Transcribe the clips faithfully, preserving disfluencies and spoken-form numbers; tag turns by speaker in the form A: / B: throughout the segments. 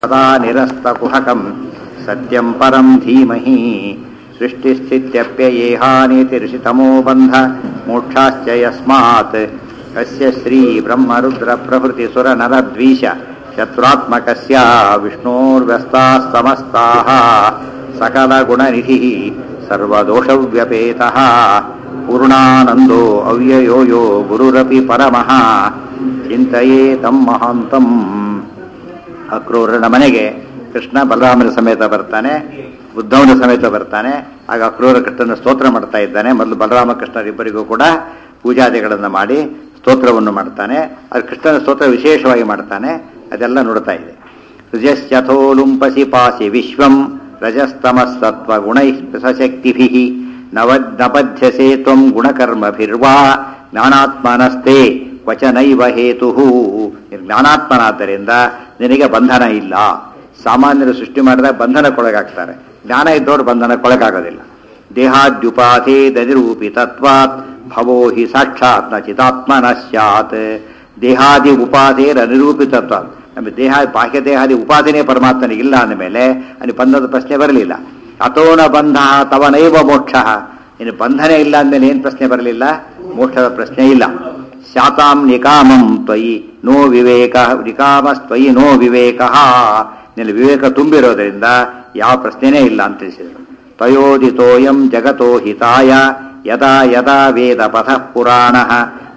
A: सदा निरस्तकुहकं सत्यं परं धीमहि सृष्टिस्थित्यप्ययेहानितिर्षितमो बन्ध मोक्षाश्च यस्मात् कस्य श्रीब्रह्मरुद्रप्रभृतिसुरनरद्वीष शत्रुत्मकस्य विष्णोर्व्यस्ताः समस्ताः सकलगुणनिधिः सर्वदोषव्यपेतः पूर्णानन्दो अव्ययो यो गुरुरपि परमः चिन्तयेतं महान्तम्. ಅಕ್ರೂರನ ಮನೆಗೆ ಕೃಷ್ಣ ಬಲರಾಮನ ಸಮೇತ ಬರ್ತಾನೆ, ಉದ್ಧವನ ಸಮೇತ ಬರ್ತಾನೆ. ಆಗ ಅಕ್ರೂರ ಕೃಷ್ಣನ ಸ್ತೋತ್ರ ಮಾಡ್ತಾ ಇದ್ದಾನೆ. ಮೊದಲು ಬಲರಾಮ ಕೃಷ್ಣರಿಬ್ಬರಿಗೂ ಕೂಡ ಪೂಜಾದಿಗಳನ್ನು ಮಾಡಿ ಸ್ತೋತ್ರವನ್ನು ಮಾಡ್ತಾನೆ. ಅದು ಕೃಷ್ಣನ ಸ್ತೋತ್ರ ವಿಶೇಷವಾಗಿ ಮಾಡ್ತಾನೆ. ಅದೆಲ್ಲ ನೋಡ್ತಾ ಇದೆ. ಋಜಶ್ಚಥೋಲುಂಪಸಿ ಪಾಸಿ ವಿಶ್ವಂ ರಜಸ್ತಮಸ್ಸತ್ವ ಗುಣೈ ಸಶಕ್ತಿಭಿ ನವ ನಪಧ್ಯಸೆ ತ್ವಂ ಗುಣಕರ್ಮಭಿರ್ವಾ ಜ್ಞಾನಾತ್ಮನಸ್ತೆ ವಚನೈವ ಹೇತು. ಜ್ಞಾನಾತ್ಮನಾದ್ದರಿಂದ ನಿನಗೆ ಬಂಧನ ಇಲ್ಲ. ಸಾಮಾನ್ಯರು ಸೃಷ್ಟಿ ಮಾಡಿದಾಗ ಬಂಧನಕ್ಕೊಳಗಾಗ್ತಾರೆ. ಜ್ಞಾನ ಇದ್ದವರು ಬಂಧನಕ್ಕೊಳಗಾಗೋದಿಲ್ಲ. ದೇಹಾದ್ಯುಪಾಧಿ ದನಿರೂಪಿ ತತ್ವಾತ್ ಭವೋ ಹಿ ಸಾಕ್ಷಾತ್ ನ ಚಿದಾತ್ಮನ ಸ್ಯಾತ್. ದೇಹಾದಿ ಉಪಾಧೇರ ಅನಿರೂಪಿತತ್ವ. ನಮಗೆ ದೇಹ ಬಾಹ್ಯ ದೇಹಾದಿ ಉಪಾಧಿನೇ ಪರಮಾತ್ಮನಿಗೆ ಇಲ್ಲ ಅಂದಮೇಲೆ ಅಲ್ಲಿ ಬಂಧದ ಪ್ರಶ್ನೆ ಬರಲಿಲ್ಲ. ಅಥೋನ ಬಂಧ ತವನೈವ ಮೋಕ್ಷ. ಇನ್ನು ಬಂಧನೆ ಇಲ್ಲ ಅಂದಮೇಲೆ ಏನು ಪ್ರಶ್ನೆ ಬರಲಿಲ್ಲ? ಮೋಕ್ಷದ ಪ್ರಶ್ನೆ ಇಲ್ಲ. ಶಾತಾಂ ನಿಕಾಮಂ ತ್ವಯಿ ನೋ ವಿವೇಕ ನಿಕಾಮಸ್ತ್ವಯಿ ನೋ ವಿವೇಕ. ನಿನ್ನ ವಿವೇಕ ತುಂಬಿರೋದ್ರಿಂದ ಯಾವ ಪ್ರಶ್ನೆನೇ ಇಲ್ಲ ಅಂತ ತಿಳಿಸಿದರು. ತಯೋದಿತೋಯಂ ಜಗತೋ ಹಿತಾಯ ಯದಾ ಯದಾ ವೇದ ಪಥಃ ಪುರಾಣಃ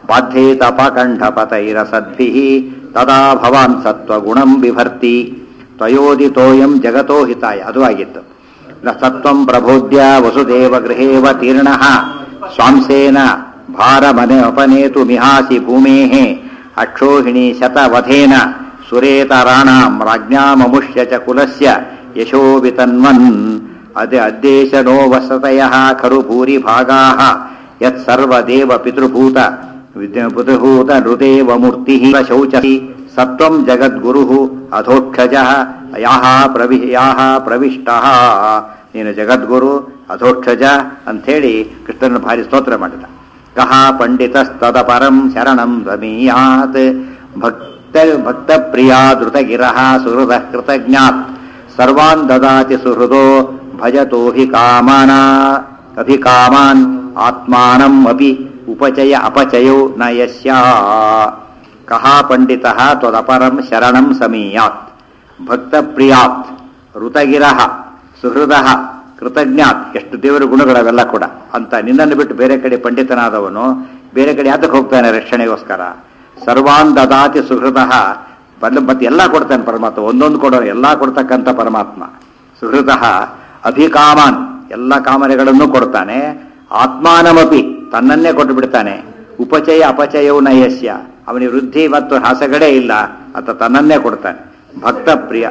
A: ಬಾಧ್ಯೇತಪಕಂಠಪತೈರಸದ್ಭಿಃ ತದಾ ಭವಾನ್ ಸತ್ವಗುಣಂ ಬಿಭರ್ತಿ. ತಯೋದಿತೋಯಂ ಜಗತೋ ಹಿತಾಯ ಅದು ಆಗಿತ್ತು. ಸತ್ವಂ ಪ್ರಬೋಧ್ಯ ವಸುದೇವ ಗೃಹೇವ ತೀರ್ಣಃ ಸ್ವಾಂಸೇನ ಭಾರಮನೆ ಅಪನೇತು ಮಿಹಾಸಿ ಭೂಮೇಃ ಅಕ್ಷೋಹಿಣಿ ಶತವಧೇನ ಸುರೇತರಾಣಾಂ ರಾಜ್ಞಾಮಮುಷ್ಯ ಚ ಕುಲಸ್ಯ ಯಶೋ ವಿತನ್ವನ್. ಅದೇ ಅದ್ದೇಶ ನೋ ವಸತಯಃ ಖರು ಭೂರಿ ಭಾಗಾಃ ಯತ್ ಸರ್ವದೇವ ಪಿತೃಭೂತ ಪಿತೃಭೂತ ನೃದೇವ ಮೂರ್ತಿಃ ಶೌಚಿ ಸತ್ವಂ ಜಗದ್ಗುರುಃ ಅಧೋಕ್ಷಜಃ ಯಾಹ ಪ್ರವಿ ಯಾಹ ಪ್ರವಿಷ್ಟಃ. ನೀನು ಜಗದ್ಗುರು ಅಧೋಕ್ಷಜ ಅಂಥೇಳಿ ಕೃಷ್ಣನ ಭಾರಿ ಸ್ತೋತ್ರ ಮಾಡಿದ. ಕಹ ಪಂಡಿತಸ್ತದಪರಂ ಶರಣಂ ರಮೀಯಾತ್ ಭಕ್ತ ಭಕ್ತ ಪ್ರಿಯಾ ಧೃತಗಿರಃ ಸುಹೃದ ಕೃತಜ್ಞಾತ್ ಸರ್ವಾನ್ ದದಾತಿ ಸುಹೃದೋ ಭಜತೋ ಹಿ ಕಾಮನ ಅಭಿಕಾಮಾನ್ ಆತ್ಮಾನಂ ಅಪಿ ಉಪಚಯ ಅಪಚಯೋ ನ ಯಸ್ಯ. ಕಹ ಪಂಡಿತಃ ತ್ವದಪರಂ ಶರಣಂ ಸಮೀಯಾತ್ ಭಕ್ತ ಪ್ರಿಯಾತ್ ಋತಗಿರಃ ಸುಹೃದಃ ಕೃತಜ್ಞಾತ್. ಎಷ್ಟು ದೇವರ ಗುಣಗಳವೆಲ್ಲ ಕೂಡ ಅಂತ ನಿನ್ನನ್ನು ಬಿಟ್ಟು ಬೇರೆ ಕಡೆ ಪಂಡಿತನಾದವನು ಬೇರೆ ಕಡೆ ಯಾತಕ್ಕೆ ಹೋಗ್ತಾನೆ? ರಕ್ಷಣೆಗೋಸ್ಕರ. ಸರ್ವಾನ್ ದದಾತಿ ಸುಹೃದಃ ಬಲ್ಲ ಮತ್ತೆ ಎಲ್ಲ ಕೊಡ್ತಾನೆ ಪರಮಾತ್ಮ. ಒಂದೊಂದು ಕೊಡೋ ಎಲ್ಲ ಕೊಡ್ತಕ್ಕಂಥ ಪರಮಾತ್ಮ. ಸುಹೃದಃ ಅಭಿಕಾಮಾನ್ ಎಲ್ಲ ಕಾಮನೆಗಳನ್ನು ಕೊಡ್ತಾನೆ. ಆತ್ಮಾನಮಪಿ ತನ್ನನ್ನೇ ಕೊಟ್ಟು ಬಿಡ್ತಾನೆ. ಉಪಚಯ ಅಪಚಯವು ನಯಸ್ಯ ಅವನಿಗೆ ವೃದ್ಧಿ ಮತ್ತು ಹಾಸಗಳೇ ಇಲ್ಲ. ಆತ ತನ್ನನ್ನೇ ಕೊಡ್ತಾನೆ. ಭಕ್ತ ಪ್ರಿಯ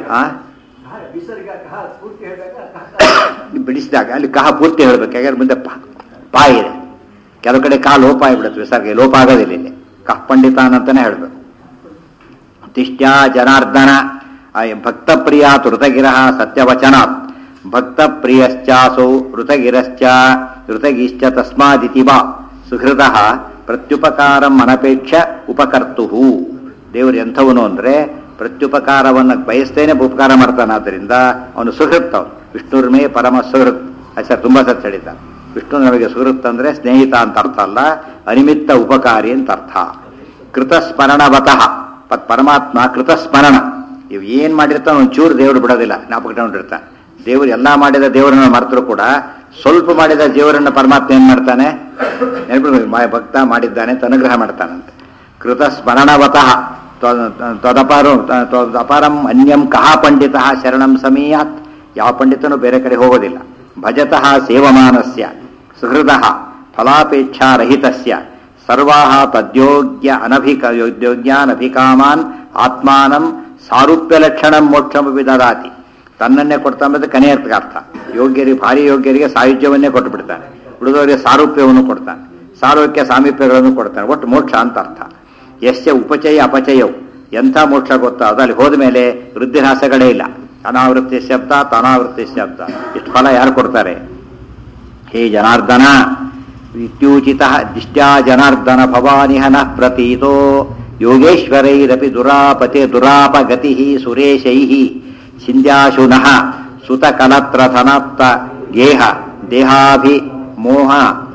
A: ಬಿಡಿಸಿದಾಗ ಅಲ್ಲಿ ಕಹ ಪೂರ್ತಿ ಹೇಳ್ಬೇಕು. ಯಾಕಂದ್ರೆ ಮುಂದೆ ಪಾ ಇದೆ. ಕೆಲವು ಕಡೆ ಕಾ ಲೋಪ ಆಗಿಬಿಡುತ್ತೆ. ವಿಸರ್ಗ ಲೋಪ ಆಗೋದಿಲ್ಲ. ಇಲ್ಲಿ ಕಹ ಪಂಡಿತಾನ್ ಅಂತಾನೆ ಹೇಳ್ಬೇಕು. ತಿಷ್ಟ್ಯಾ ಜನಾರ್ದನ ಭಕ್ತ ಪ್ರಿಯಾತ್ ಋತಗಿರಃ ಸತ್ಯವಚನಾತ್ ಭಕ್ತ ಪ್ರಿಯಶ್ಚಾಸೌ ಋತಗಿರಶ್ಚ ಋತಗಿಶ್ಚ ತಸ್ಮಾದಿತಿ ಬಾ ಸುಹೃದಃ ಪ್ರತ್ಯುಪಕಾರಂ ಅನಪೇಕ್ಷ ಉಪಕರ್ತುಃ. ದೇವರು ಎಂಥವನು ಅಂದ್ರೆ ಪ್ರತ್ಯುಪಕಾರವನ್ನು ಬಯಸ್ತೇನೆ ಉಪಕಾರ ಮಾಡ್ತಾನಾದ್ರಿಂದ ಅವನು ಸುಹೃತ್. ಅವನು ವಿಷ್ಣುರ್ಮೇ ಪರಮ ಸುಹೃತ್. ಅಚ್ಚಾ ತುಂಬಾ ಸತ್ ಹೇಳಿದ್ದಾನೆ. ವಿಷ್ಣು ನಮಗೆ ಸುಹೃತ್ ಅಂದ್ರೆ ಸ್ನೇಹಿತ ಅಂತ ಅರ್ಥ ಅಲ್ಲ, ಅನಿಮಿತ್ತ ಉಪಕಾರಿ ಅಂತ ಅರ್ಥ. ಕೃತಸ್ಮರಣವತಃ ಪರಮಾತ್ಮ ಕೃತಸ್ಮರಣ. ಇವು ಏನ್ ಮಾಡಿರ್ತಾನೆ ಒಂಚೂರು ದೇವರು ಬಿಡೋದಿಲ್ಲ, ಜ್ಞಾಪಕ ಇಟ್ಕೊಂಡಿರ್ತಾನೆ. ದೇವರು ಎಲ್ಲಾ ಮಾಡಿದ ದೇವರನ್ನ ಮರೆತರೂ ಕೂಡ ಸ್ವಲ್ಪ ಮಾಡಿದ ದೇವರನ್ನ ಪರಮಾತ್ಮ ಏನ್ ಮಾಡ್ತಾನೆ? ನೆನಪಿಡ್ಬೇಕು, ಭಕ್ತ ಮಾಡಿದ್ದಾನೆ ಅಂತ ಅನುಗ್ರಹ ಮಾಡ್ತಾನಂತೆ. ಕೃತಸ್ಮರಣವತಃ ತ್ವದಪರ ತ್ವದಪರಂ ಅನ್ಯಂ ಕಹ ಪಂಡಿತಃ ಶರಣಂ ಸಮೀಯಾತ್. ಯಾವ ಪಂಡಿತನು ಬೇರೆ ಕಡೆ ಹೋಗೋದಿಲ್ಲ. ಭಜತಃ ಸೇವಮಾನಸ್ಯ ಸುಹೃದಃ ಫಲಾಪೇಕ್ಷಾರಹಿತಸ್ಯ ಸರ್ವಾಃ ತದ್ಯೋಗ್ಯ ಅನಭಿಕ ಯೋಗ್ಯಾನಭಿಕಾಮಾನ್ ಆತ್ಮಾನಂ ಸಾರೂಪ್ಯ ಲಕ್ಷಣಂ ಮೋಕ್ಷಮಪಿ ದದಾತಿ. ತನ್ನನ್ನೇ ಕೊಡ್ತಾ ಅಂಬುದು ಕನೆಯ ಅರ್ಥ. ಯೋಗ್ಯರಿಗೆ ಭಾರಿ ಯೋಗ್ಯರಿಗೆ ಸಾಯುಜ್ಯವನ್ನೇ ಕೊಟ್ಟು ಬಿಡ್ತಾನೆ. ಉಳಿದವರಿಗೆ ಸಾರೂಪ್ಯವನ್ನು ಕೊಡ್ತಾನೆ. ಸಾರೂಪ್ಯ ಸಾಮೀಪ್ಯಗಳನ್ನು ಕೊಡ್ತಾನೆ. ಒಟ್ಟು ಮೋಕ್ಷ ಅಂತ ಅರ್ಥ. ಯಶ್ಯ ಉಪಚಯ ಅಪಚಯವು ಎಂಥ ಮೋಕ್ಷ ಗೊತ್ತಾ? ಅದು ಅಲ್ಲಿ ಹೋದ ಮೇಲೆ ವೃದ್ಧಿನಾಶಗಳೇ ಇಲ್ಲ. ಅನಾವೃತ್ತಿ ಶಬ್ದ ಅನಾವೃತ್ತಿ ಶಬ್ದ ಇಷ್ಟು ಫಲ ಯಾರು ಕೊಡ್ತಾರೆ? ಹೇ ಜನಾರ್ದನ ಇತ್ಯೂಚಿತ ದಿಷ್ಟ್ಯಾ ಜನಾರ್ದನ ಭವಾನಿಹ ನ ಪ್ರತೀತೋ ಯೋಗೇಶ್ವರೈರಪಿ ದುರಾಪತೆ ದುರಾಪಗತಿ ಸುರೇಶೈ ಚಿಂದ್ಯಾಶುನಃ ಸುತ ಕಲತ್ರ ಧನಾಪ್ತ ಗೇಹ ದೇಹಾಭಿ ಮೋಹ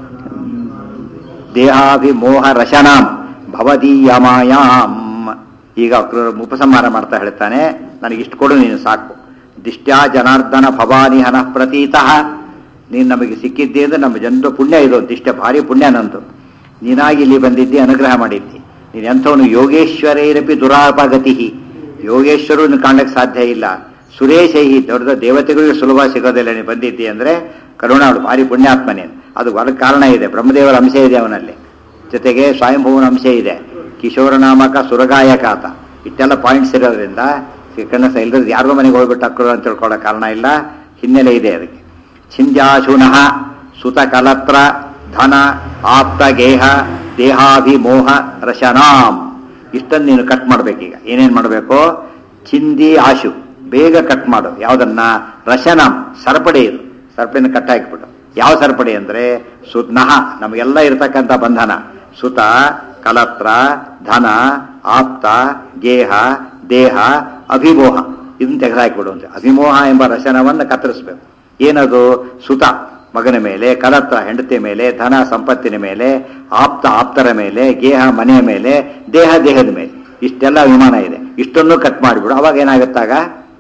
A: ದೇಹಾಭಿಮೋಹ ರಶನಾಂ ಭವದೀಯ ಮಾಯಾಂ. ಈಗ ಉಪಸಂಹಾರ ಮಾಡ್ತಾ ಹೇಳ್ತಾನೆ, ನನಗಿಷ್ಟು ಕೊಡು ನೀನು ಸಾಕು. ದಿಷ್ಟ್ಯಾ ಜನಾರ್ದನ ಭವಾನಿ ಹನಃ ಪ್ರತೀತಃ, ನೀನು ನಮಗೆ ಸಿಕ್ಕಿದ್ದೆ ಅಂದ್ರೆ ನಮ್ಮ ಜನರು ಪುಣ್ಯ ಇದು, ದಿಷ್ಟ ಭಾರಿ ಪುಣ್ಯ ನಂದು. ನೀನಾಗಿ ಇಲ್ಲಿ ಬಂದಿದ್ದಿ, ಅನುಗ್ರಹ ಮಾಡಿದ್ದಿ. ನೀನು ಎಂಥವನು ಯೋಗೇಶ್ವರೈರಪಿ ದುರಾಪಗತಿ, ಯೋಗೇಶ್ವರನ್ನು ಕಾಣಕ್ಕೆ ಸಾಧ್ಯ ಇಲ್ಲ. ಸುರೇಶೈಹಿ, ದೊಡ್ಡ ದೇವತೆಗಳಿಗೆ ಸುಲಭ ಸಿಗೋದಿಲ್ಲ. ನೀನು ಬಂದಿದ್ದಿ ಅಂದರೆ ಕರುಣಾಳು, ಭಾರಿ ಪುಣ್ಯಾತ್ಮನೇನು. ಅದು ಬರ ಕಾರಣ ಇದೆ, ಬ್ರಹ್ಮದೇವರ ಅಂಶ ಇದೆ ಅವನಲ್ಲಿ, ಜೊತೆಗೆ ಸ್ವಯಂಭುವನ ಅಂಶ ಇದೆ, ಕಿಶೋರ ನಾಮಕ ಸುರಗಾಯಕ ಆತ. ಇಷ್ಟೆಲ್ಲ ಪಾಯಿಂಟ್ಸ್ ಇರೋದ್ರಿಂದ ಕಣ್ಣಸ ಇಲ್ಲದ ಯಾರಿಗೋ ಮನೆಗೆ ಹೋಗ್ಬಿಟ್ಟು ಹಾಕೋರು ಅಂತ ತಿಳ್ಕೊಳ್ಳೋ ಕಾರಣ ಇಲ್ಲ, ಹಿನ್ನೆಲೆ ಇದೆ ಅದಕ್ಕೆ. ಛಿಂದ್ಯಾಶುನಃ ಸುತ ಕಲತ್ರ ಧನ ಆಪ್ತ ಗೇಹ ದೇಹಾಭಿಮೋಹ ರಶನಾಂ. ಇಷ್ಟನ್ನು ನೀನು ಕಟ್ ಮಾಡ್ಬೇಕೀಗ. ಏನೇನು ಮಾಡಬೇಕು? ಚಿಂದಿ ಆಶು, ಬೇಗ ಕಟ್ ಮಾಡು. ಯಾವುದನ್ನ? ರಶನಾಂ, ಸರಪಡಿ. ಇದು ಸರಪಡಿನ ಕಟ್ ಹಾಕಿಬಿಟ್ಟು. ಯಾವ ಸರಪಡಿ ಅಂದರೆ ಸುನಃ, ನಮಗೆಲ್ಲ ಇರತಕ್ಕಂಥ ಬಂಧನ. ಸುತ ಕಲತ್ರ ಧನ ಆಪ್ತ ಗೇಹ ದೇಹ ಅಭಿಮೋಹ, ಇದನ್ನು ತೆಗೆದುಹಾಕಿಬಿಡು ಅಂತ. ಅಭಿಮೋಹ ಎಂಬ ರಶನವನ್ನು ಕತ್ತರಿಸಬೇಕು. ಏನದು? ಸುತ ಮಗನ ಮೇಲೆ, ಕಲತ್ರ ಹೆಂಡತಿಯ ಮೇಲೆ, ಧನ ಸಂಪತ್ತಿನ ಮೇಲೆ, ಆಪ್ತ ಆಪ್ತರ ಮೇಲೆ, ಗೇಹ ಮನೆಯ ಮೇಲೆ, ದೇಹ ದೇಹದ ಮೇಲೆ, ಇಷ್ಟೆಲ್ಲ ಅಭಿಮಾನ ಇದೆ. ಇಷ್ಟನ್ನು ಕಟ್ ಮಾಡಿಬಿಡು. ಅವಾಗ ಏನಾಗುತ್ತಾಗ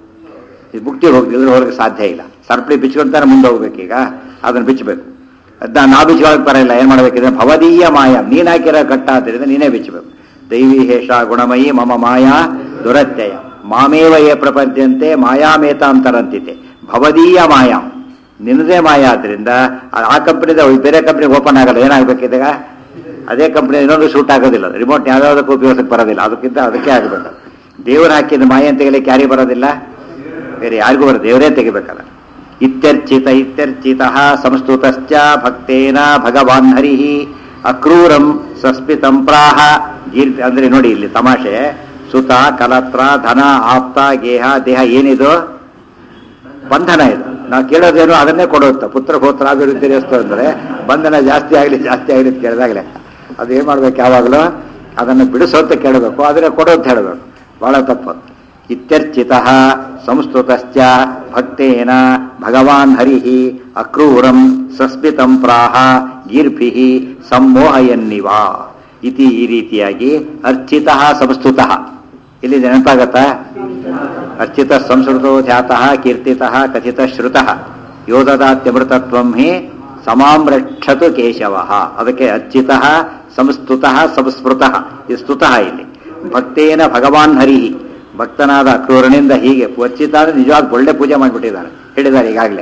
A: ಮುಕ್ತಿ ಹೋಗ್ತಿದ್ರೆ ಹೊರಗೆ ಸಾಧ್ಯ ಇಲ್ಲ. ಸರ್ಪಳಿ ಬಿಚ್ಕೊಂತಾನೆ ಮುಂದೆ ಹೋಗ್ಬೇಕೀಗ, ಅದನ್ನು ಬಿಚ್ಚಬೇಕು. ಅದನ್ನ ನಾ ಬಿಚ್ಕೊಳ್ಳೋಕೆ ಬರಲ್ಲ. ಏನು ಮಾಡಬೇಕಿದ್ರೆ ಭವದೀಯ ಮಾಯಾ, ನೀನು ಹಾಕಿರೋ ಕಟ್ಟ ಆದ್ದರಿಂದ ನೀನೇ ಬಿಚ್ಚಬೇಕು. ದೈವಿ ಹೇಷ ಗುಣಮಯಿ ಮಮ ಮಾಯಾ ದುರತ್ಯಯ ಮಾಮೇವ ಯೇ ಪ್ರಪದ್ಯಂತೆ ಮಾಯಾಮೇತಾಂತರಂತಿತೆ. ಭವದೀಯ ಮಾಯಾ, ನಿನ್ನದೇ ಮಾಯಾ. ಆದ್ದರಿಂದ ಆ ಕಂಪ್ನಿದ ಬೇರೆ ಕಂಪ್ನಿಗೆ ಓಪನ್ ಆಗಲ್ಲ. ಏನಾಗಬೇಕಿದಾಗ ಅದೇ ಕಂಪ್ನಿ ಇನ್ನೊಂದು ಶೂಟ್ ಆಗೋದಿಲ್ಲ. ರಿಮೋಟ್ ಯಾವುದಕ್ಕೂ ಉಪಯೋಗಕ್ಕೆ ಬರೋದಿಲ್ಲ. ಅದಕ್ಕಿಂತ ಅದಕ್ಕೆ ಆಗಬೇಕು. ದೇವರು ಹಾಕಿದ ಮಾಯ ತೆಗಿಲಿಕ್ಕೆ ಯಾರಿಗೆ ಬರೋದಿಲ್ಲ, ಬೇರೆ ಯಾರಿಗೂ ಬರೋದು, ದೇವರೇ ತೆಗಿಬೇಕಲ್ಲ. ಇತ್ಯರ್ಚಿತ ಇತ್ಯರ್ಚಿತ ಸಂಸ್ತುತಶ್ಚ ಭಕ್ತೇನ ಭಗವಾನ್ ಹರಿ ಅಕ್ರೂರಂ ಸಸ್ಮಿತಂ ಪ್ರಾಹ. ಗೀರ್ ಅಂದ್ರೆ ನೋಡಿ ಇಲ್ಲಿ ತಮಾಷೆ. ಸುತ ಕಲತ್ರ ಧನ ಆಪ್ತ ಗೇಹ ದೇಹ, ಏನಿದು ಬಂಧನ. ಇದು ನಾವು ಕೇಳೋದೇನು ಅದನ್ನೇ ಕೊಡುತ್ತ. ಪುತ್ರ ಪೋತ್ರ ಅಭಿವೃದ್ಧಿ ಎಷ್ಟು ಅಂದರೆ ಬಂಧನ ಜಾಸ್ತಿ ಆಗಲಿ ಜಾಸ್ತಿ ಆಗಲಿ ಅಂತ ಕೇಳಿದಾಗಲೇ ಅದು ಏನು ಮಾಡ್ಬೇಕು? ಯಾವಾಗಲೂ ಅದನ್ನು ಬಿಡಿಸೋತ್ತ ಕೇಳಬೇಕು, ಅದನ್ನೇ ಕೊಡೋದು ಹೇಳಬೇಕು. ಬಹಳ ತಪ್ಪು. ಇತ್ಯರ್ಚಿತ ಸಂಸ್ತುತಶ್ಚ ಭಕ್ತೇನ ಭಗವಾನ್ ಹರಿ ಅಕ್ರೂರಂ ಸಸ್ಮಿತಂ ಪ್ರಾಹ ಗೀರ್ಭಿ ಸಂಮೋಹಯನ್ನಿವ ಇತಿ. ಈ ರೀತಿಯಾಗಿ ಅರ್ಚಿತ ಸಂಸ್ತುತ, ಇಲ್ಲಿ ನೆನಪಾಗತ್ತಾ? ಅರ್ಚಿತ ಸಂಸ್ಕೃತೋ ಧ್ಯಾತಃ ಕೀರ್ತಿತಃ ಕಥಿತ ಶ್ರುತಃ ಯೋದದಾತ್ಯಮೃತತ್ವಂ ಹಿ ಸಮಾಂ ರಕ್ಷತು ಕೇಶವ. ಅದಕ್ಕೆ ಅರ್ಚಿತ ಸಂಸ್ತುತಃ ಸಂಸ್ಮೃತಃ, ಇದು ಸ್ತುತಃ. ಇಲ್ಲಿ ಭಕ್ತೇನ ಭಗವಾನ್ ಹರಿ, ಭಕ್ತನಾದ ಅಕ್ರೂರನಿಂದ ಹೀಗೆ ಅರ್ಚಿತ ಅಂದರೆ ನಿಜವಾದ ಒಳ್ಳೆ ಪೂಜೆ ಮಾಡಿಬಿಟ್ಟಿದ್ದಾರೆ, ಹೇಳಿದ್ದಾರೆ ಈಗಾಗಲೇ.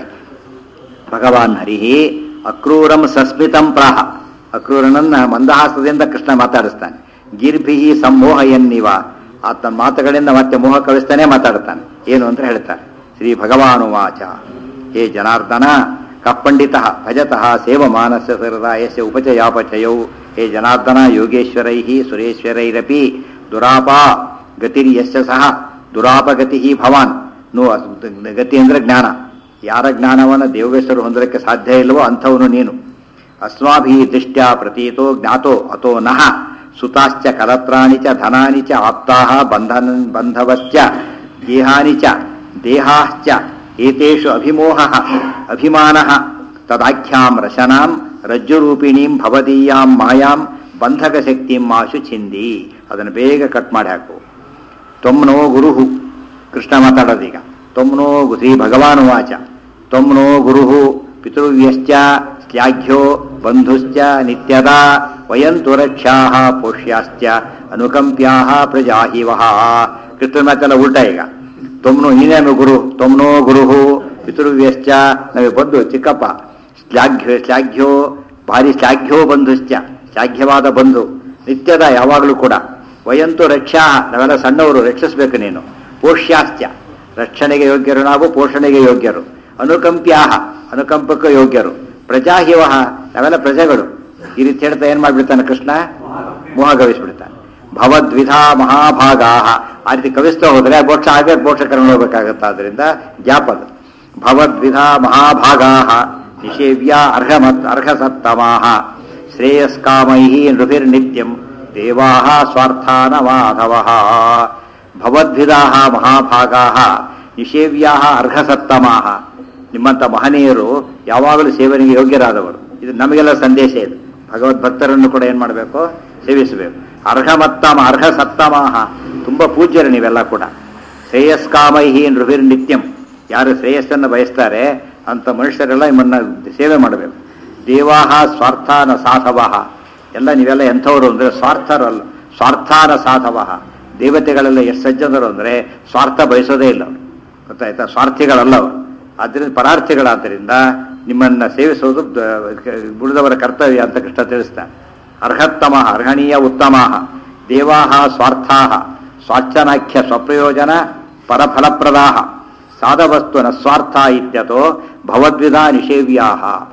A: ಭಗವಾನ್ ಹರಿ ಅಕ್ರೂರಂ ಸಸ್ಮಿತಂ ಪ್ರಾಹ, ಅಕ್ರೂರನನ್ನ ಮಂದಹಾಸದಿಂದ ಕೃಷ್ಣ ಮಾತಾಡಿಸ್ತಾನೆ. ಗಿರ್ಭಿ ಸಂಮೋಹಯನ್ನಿವ, ಆತನ ಮಾತುಗಳಿಂದ ಮತ್ತೆ ಮೋಹ ಕಳಿಸ್ತಾನೆ ಮಾತಾಡ್ತಾನೆ. ಏನು ಅಂತ ಹೇಳ್ತಾರೆ. ಶ್ರೀ ಭಗವಾನುವಾಚ, ಹೇ ಜನಾರ್ದನ, ಕಪ್ಪಂಡಿತ ಭಜತಃ ಸೇವಮಾನಸ್ಯ ಸರದಾಯಸ್ಯ ಉಪಚಯಾಪಚಯೌ. ಹೇ ಜನಾರ್ದನ, ಯೋಗೇಶ್ವರೈ ಸುರೇಶ್ವರೈರಪಿ ದುರಾಪಾ ಗತಿರ್ಯಸ್ಯ ಸಹ ದುರಾಪಗತಿ ಭವಾನ್. ನೋ ಗತಿ ಅಂದ್ರೆ ಜ್ಞಾನ. ಯಾರ ಜ್ಞಾನವನ್ನು ದೇವೇಶ್ವರರು ಹೊಂದಲಿಕ್ಕೆ ಸಾಧ್ಯ ಇಲ್ಲವೋ ಅಂಥವನು ನೀನು. ಅಸ್ಮಾಭಿ ದೃಷ್ಟ್ಯಾ ಪ್ರತೀತೋ ಜ್ಞಾತೋ ಅತೋ ನಃ ಸುತಾಶ್ಚ ಕಲತ್ರಾಣಿ ಚ ಧನಾನಿ ಚ ಆಪ್ತಾಃ ಬಂಧನ ಬಂಧವಶ್ಚ ಗೇಹಾನಿ ಚ ದೇಹಾಶ್ಚ ಏತೇಷು ಅಭಿಮೋಹಃ ಅಭಿಮಾನಃ ತದಾಖ್ಯಾಂ ರಶನಾಂ ರಜ್ಜುರೂಪಿಣೀಂ ಭವದೀಯಾಂ ಮಾಯಾಂ ಬಂಧಕ ಶಕ್ತಿಂ ಮಾಶು ಛಿಂದಿ. ಅದನ್ನು ಬೇಗ ಕಟ್ ಮಾಡಿ ಹಾಕು. ತ್ವಮ್ನೋ ಗುರುಹು, ಕೃಷ್ಣ ಮಾತಾಡೋದೀಗ. ತ್ವಮ್ನೋ ಶ್ರೀ ಭಗವಾನ್ ವಾಚ, ತ್ವಮ್ನೋ ಗುರುಹು ಪಿತೃವ್ಯಶ್ಚ ಶ್ಲಾಘ್ಯೋ ಬಂಧುಶ್ಚ ನಿತ್ಯದಾ ವಯಂತು ರಕ್ಷಾಃ ಪೋಷ್ಯಾಶ್ಚ ಅನುಕಂಪ್ಯಾಃ ಪ್ರಜಾಹಿವಃ. ಕೃಷ್ಣ ಮಾತೆಲ್ಲ ಉಲ್ಟಾ ಈಗ. ತ್ವಮ್ನೋ, ನೀನೇ ಗುರು. ತ್ವಮ್ನೋ ಗುರುಹು ಪಿತೃವ್ಯಶ್ಚ, ನಮಗೆ ಬಂಧು ಚಿಕ್ಕಪ್ಪ. ಶ್ಲಾಘ್ಯ ಶ್ಲಾಘ್ಯೋ ಭಾರಿ ಶ್ಲಾಘ್ಯೋ ಬಂಧುಶ್ಚ, ಶ್ಲಾಘ್ಯವಾದ ಬಂಧು. ನಿತ್ಯದ ಯಾವಾಗಲೂ ಕೂಡ. ವಯಂತು ರಕ್ಷಾ, ನಾವೆಲ್ಲ ಸಣ್ಣವರು, ರಕ್ಷಿಸಬೇಕು ನೀನು. ಪೋಷ್ಯಾಶ್ಚ, ರಕ್ಷಣೆಗೆ ಯೋಗ್ಯರು ನಾವು, ಪೋಷಣೆಗೆ ಯೋಗ್ಯರು. ಅನುಕಂಪ್ಯಾಹ, ಅನುಕಂಪಕ್ಕೆ ಯೋಗ್ಯರು. ಪ್ರಜಾಹಿವ, ನಾವೆಲ್ಲ ಪ್ರಜೆಗಳು. ಈ ರೀತಿ ಹೇಳ್ತಾ ಏನ್ ಮಾಡ್ಬಿಡ್ತಾನೆ ಕೃಷ್ಣ? ಮೋಹ ಗವಿಸ್ಬಿಡ್ತಾನೆ. ಭವದ್ವಿಧಾ ಮಹಾಭಾಗಾ, ಆ ರೀತಿ ಕವಿಸ್ತಾ ಹೋದ್ರೆ ಮೋಕ್ಷ ಆಗೇ ಮೋಕ್ಷ ಕರ್ಕೊಂಡು ಹೋಗ್ಬೇಕಾಗತ್ತ. ಆದ್ರಿಂದ ಜ್ಞಾಪದ. ಭವದ್ವಿಧಾ ಮಹಾಭಾಗಾ ನಿಷೇವ್ಯ ಅರ್ಹಮತ್ ಅರ್ಹಸತ್ತಮಾಹ ಶ್ರೇಯಸ್ಕಾಮೈ ನೃಭಿರ್ನಿತ್ಯಂ ದೇವಾಃ ಸ್ವಾರ್ಥಾನ ಮಾಧವಃ. ಭವದ್ವಿಧಾ ಮಹಾಭಾಗಾ ನಿಷೇವ್ಯಾ ಅರ್ಹಸತ್ತಮಾಹ, ನಿಮ್ಮಂಥ ಮಹನೀಯರು ಯಾವಾಗಲೂ ಸೇವನೆಗೆ ಯೋಗ್ಯರಾದವರು. ಇದು ನಮಗೆಲ್ಲ ಸಂದೇಶ ಇದೆ. ಭಗವದ್ಭಕ್ತರನ್ನು ಕೂಡ ಏನು ಮಾಡಬೇಕು? ಸೇವಿಸಬೇಕು. ಅರ್ಹಮತ್ತಮ ಅರ್ಹಸತ್ತಮಾಹ, ತುಂಬ ಪೂಜ್ಯರು ನೀವೆಲ್ಲ ಕೂಡ. ಶ್ರೇಯಸ್ಕಾಮೈಹಿ ನೃಭಿರ್ ನಿತ್ಯಂ, ಯಾರು ಶ್ರೇಯಸ್ಸನ್ನು ಬಯಸ್ತಾರೆ ಅಂಥ ಮನುಷ್ಯರೆಲ್ಲ ನಿಮ್ಮನ್ನು ಸೇವೆ ಮಾಡಬೇಕು. ದೇವಾಹ ಸ್ವಾರ್ಥಾನ ಸಾಧವಃ, ಎಲ್ಲ ನೀವೆಲ್ಲ ಎಂಥವರು ಅಂದರೆ ಸ್ವಾರ್ಥರಲ್ಲ, ಸ್ವಾರ್ಥಾನ ಸಾಧವಃ. ದೇವತೆಗಳೆಲ್ಲ ಎಷ್ಟು ಸಜ್ಜನರು ಅಂದರೆ ಸ್ವಾರ್ಥ ಬಯಸೋದೇ ಇಲ್ಲ ಅವರು, ಗೊತ್ತಾಯ್ತಾ? ಸ್ವಾರ್ಥಿಗಳಲ್ಲ ಅವರು. ಆದ್ದರಿಂದ ಪರಾರ್ಥಿಗಳಾದ್ದರಿಂದ ನಿಮ್ಮನ್ನು ಸೇವಿಸೋದು ಉಳಿದವರ ಕರ್ತವ್ಯ ಅಂತ ಕೃಷ್ಣ ತಿಳಿಸ್ತಾನೆ. ಅರ್ಹತ್ತಮ ಅರ್ಹಣೀಯ ಉತ್ತಮ ದೇವಾಹ ಸ್ವಾರ್ಥಾ ಸ್ವಾಚ್ಛನಾಖ್ಯ ಸ್ವಪ್ರಯೋಜನ ಪರಫಲಪ್ರದಾ ಸಾಧವಸ್ತು ನ ಸ್ವಾರ್ಥ ಇತ್ಯತೋ ಭವದ್ವಿಧಾ ನಿಷೇವ್ಯಾ.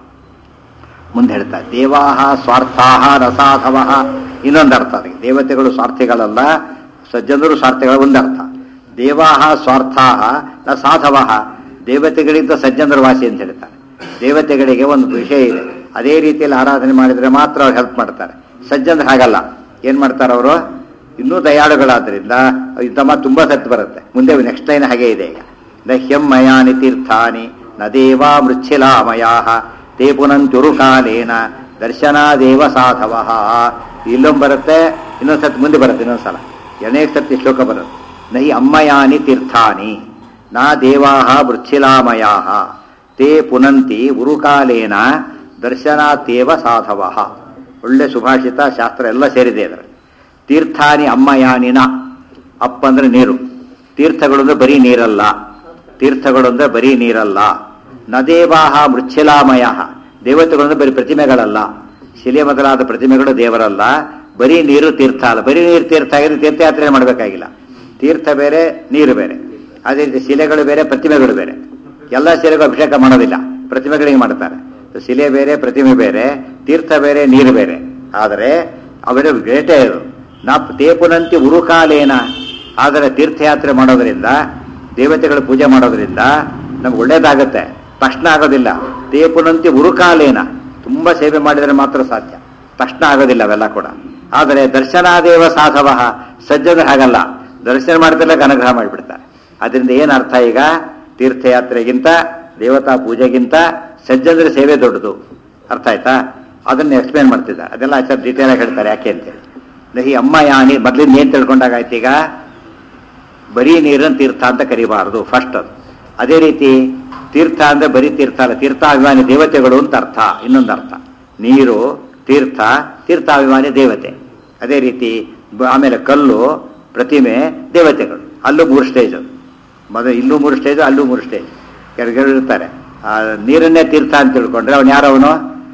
A: ಮುಂದೆ ಹೇಳ್ತಾರೆ ದೇವಾಹ ಸ್ವಾರ್ಥಾ ನ ಸಾಧವ. ಇನ್ನೊಂದು ಅರ್ಥ ಅದಕ್ಕೆ, ದೇವತೆಗಳು ಸ್ವಾರ್ಥಿಗಳಲ್ಲ, ಸಜ್ಜನರು ಸ್ವಾರ್ಥಿಗಳ ಒಂದರ್ಥ. ದೇವಾಹ ಸ್ವಾರ್ಥಾ ನ ಸಾಧವ, ದೇವತೆಗಳಿಂದ ಸಜ್ಜನರ ವಾಸಿ ಅಂತ ಹೇಳ್ತಾರೆ. ದೇವತೆಗಳಿಗೆ ಒಂದು ವಿಷಯ ಇದೆ, ಅದೇ ರೀತಿಯಲ್ಲಿ ಆರಾಧನೆ ಮಾಡಿದರೆ ಮಾತ್ರ ಅವ್ರು ಹೆಲ್ಪ್ ಮಾಡ್ತಾರೆ. ಸಜ್ಜನರು ಹಾಗಲ್ಲ. ಏನು ಮಾಡ್ತಾರೆ ಅವರು? ಇನ್ನೂ ದಯಾಳುಗಳಾದ್ರಿಂದ ತಮ್ಮ ತುಂಬ ಸತ್ತು ಬರುತ್ತೆ. ಮುಂದೆ ನೆಕ್ಸ್ಟ್ ಲೈನ್ ಹಾಗೆ ಇದೆ ಈಗ. ದಹ್ಯಂ ಮಯಾನಿ ತೀರ್ಥಾನಿ ನ ದೇವಾ ಮೃಚ್ಛಿಲಾಮಯಾ ತೇ ಪುನಂತ್ಯುರುಕಾಲೇನ ದರ್ಶನಾದೇವ ಸಾಧವ. ಇಲ್ಲೊಂದು ಬರುತ್ತೆ, ಇನ್ನೊಂದು ಸತಿ ಮುಂದೆ ಬರುತ್ತೆ, ಇನ್ನೊಂದ್ಸಲ ಎರಡನೇ ಸತಿ ಶ್ಲೋಕ ಬರುತ್ತೆ. ನಹಿ ಅಮ್ಮಯಾನಿ ತೀರ್ಥಾನಿ ನಾ ದೇವಾ ಮೃಚ್ಛಿಲಾಮಯಾ ತೇ ಪುನಂತಿ ಉರುಕಾಲೇನ ದರ್ಶನಾತೇವ ಸಾಧವ. ಒಳ್ಳೆ ಸುಭಾಷಿತ, ಶಾಸ್ತ್ರ ಎಲ್ಲ ಸೇರಿದೆ ಅದರಲ್ಲಿ. ತೀರ್ಥಾನಿ ಅಮ್ಮಯಾನಿನ, ಅಪ್ಪ ಅಂದ್ರೆ ನೀರು, ತೀರ್ಥಗಳು ಅಂದ್ರೆ ಬರೀ ನೀರಲ್ಲ, ತೀರ್ಥಗಳು ಅಂದ್ರೆ ಬರೀ ನೀರಲ್ಲ. ನದೇವಾಹ ಮೃಚ್ಛಿಲಾಮಯ, ದೇವತೆಗಳು ಅಂದ್ರೆ ಬರೀ ಪ್ರತಿಮೆಗಳಲ್ಲ, ಶಿಲೆ ಮೊದಲಾದ ಪ್ರತಿಮೆಗಳು ದೇವರಲ್ಲ. ಬರೀ ನೀರು ತೀರ್ಥ ಅಲ್ಲ. ಬರೀ ನೀರು ತೀರ್ಥ ಆಗಿದ್ರೆ ತೀರ್ಥಯಾತ್ರೆ ಮಾಡಬೇಕಾಗಿಲ್ಲ. ತೀರ್ಥ ಬೇರೆ, ನೀರು ಬೇರೆ. ಅದೇ ರೀತಿ ಶಿಲೆಗಳು ಬೇರೆ, ಪ್ರತಿಮೆಗಳು ಬೇರೆ. ಎಲ್ಲ ಶಿಲೆಗೂ ಅಭಿಷೇಕ ಮಾಡೋದಿಲ್ಲ, ಪ್ರತಿಮೆಗಳಿಗೆ ಮಾಡ್ತಾರೆ. ಶಿಲೆ ಬೇರೆ, ಪ್ರತಿಮೆ ಬೇರೆ, ತೀರ್ಥ ಬೇರೆ, ನೀರು ಬೇರೆ. ಆದರೆ ಅವರ ಬೇಟೆ ಇದು. ನಾ ತೇಪುನಂತಿ ಉರುಕಾಲೇನ, ಆದರೆ ತೀರ್ಥಯಾತ್ರೆ ಮಾಡೋದ್ರಿಂದ, ದೇವತೆಗಳ ಪೂಜೆ ಮಾಡೋದ್ರಿಂದ ನಮ್ಗೆ ಒಳ್ಳೇದಾಗತ್ತೆ, ತಕ್ಷಣ ಆಗೋದಿಲ್ಲ. ತೇಪುನಂತಿ ಉರುಕಾಲೇನ, ತುಂಬ ಸೇವೆ ಮಾಡಿದರೆ ಮಾತ್ರ ಸಾಧ್ಯ, ತಕ್ಷಣ ಆಗೋದಿಲ್ಲ ಅವೆಲ್ಲ ಕೂಡ. ಆದರೆ ದರ್ಶನಾದೇವ ಸಾಧವ, ಸಜ್ಜನರು ಹಾಗಲ್ಲ, ದರ್ಶನ ಮಾಡ್ತಿಲ್ಲ ಅನುಗ್ರಹ ಮಾಡಿಬಿಡ್ತಾರೆ. ಅದರಿಂದ ಏನು ಅರ್ಥ? ಈಗ ತೀರ್ಥಯಾತ್ರೆಗಿಂತ ದೇವತಾ ಪೂಜೆಗಿಂತ ಸಜ್ಜನರ ಸೇವೆ ದೊಡ್ಡದು. ಅರ್ಥ ಆಯ್ತಾ? ಅದನ್ನು ಎಕ್ಸ್ಪ್ಲೇನ್ ಮಾಡ್ತಿದ್ದಾರೆ. ಅದೆಲ್ಲ ಆಚಾರ ಡೀಟೇಲ್ ಆಗಿ ಹೇಳ್ತಾರೆ ಯಾಕೆ ಅಂತೇಳಿ. ನಹಿ ಅಮ್ಮ ಯಾನಿ, ಮೊದಲಿಂದ ಏನು ತಿಳ್ಕೊಂಡಾಗಾಯ್ತು? ಈಗ ಬರೀ ನೀರನ್ನು ತೀರ್ಥ ಅಂತ ಕರಿಬಾರದು, ಫಸ್ಟ್ ಅದು. ಅದೇ ರೀತಿ ತೀರ್ಥ ಅಂದ್ರೆ ಬರೀ ತೀರ್ಥ ಅಲ್ಲ, ತೀರ್ಥಾಭಿಮಾನಿ ದೇವತೆಗಳು ಅಂತ ಅರ್ಥ. ಇನ್ನೊಂದು ಅರ್ಥ, ನೀರು ತೀರ್ಥ, ತೀರ್ಥಾಭಿಮಾನಿ ದೇವತೆ. ಅದೇ ರೀತಿ ಆಮೇಲೆ ಕಲ್ಲು, ಪ್ರತಿಮೆ, ದೇವತೆಗಳು. ಅಲ್ಲೂ ಮೂರು ಸ್ಟೇಜ್. ಮೊದಲು ಇಲ್ಲೂ ಮೂರು ಸ್ಟೇಜು, ಅಲ್ಲೂ ಮೂರು ಸ್ಟೇಜ್. ಕೆಲವರು ಇರ್ತಾರೆ ನೀರನ್ನೇ ತೀರ್ಥ ಅಂತ ತಿಳ್ಕೊಂಡ್ರೆ ಅವನು ಯಾರವನು?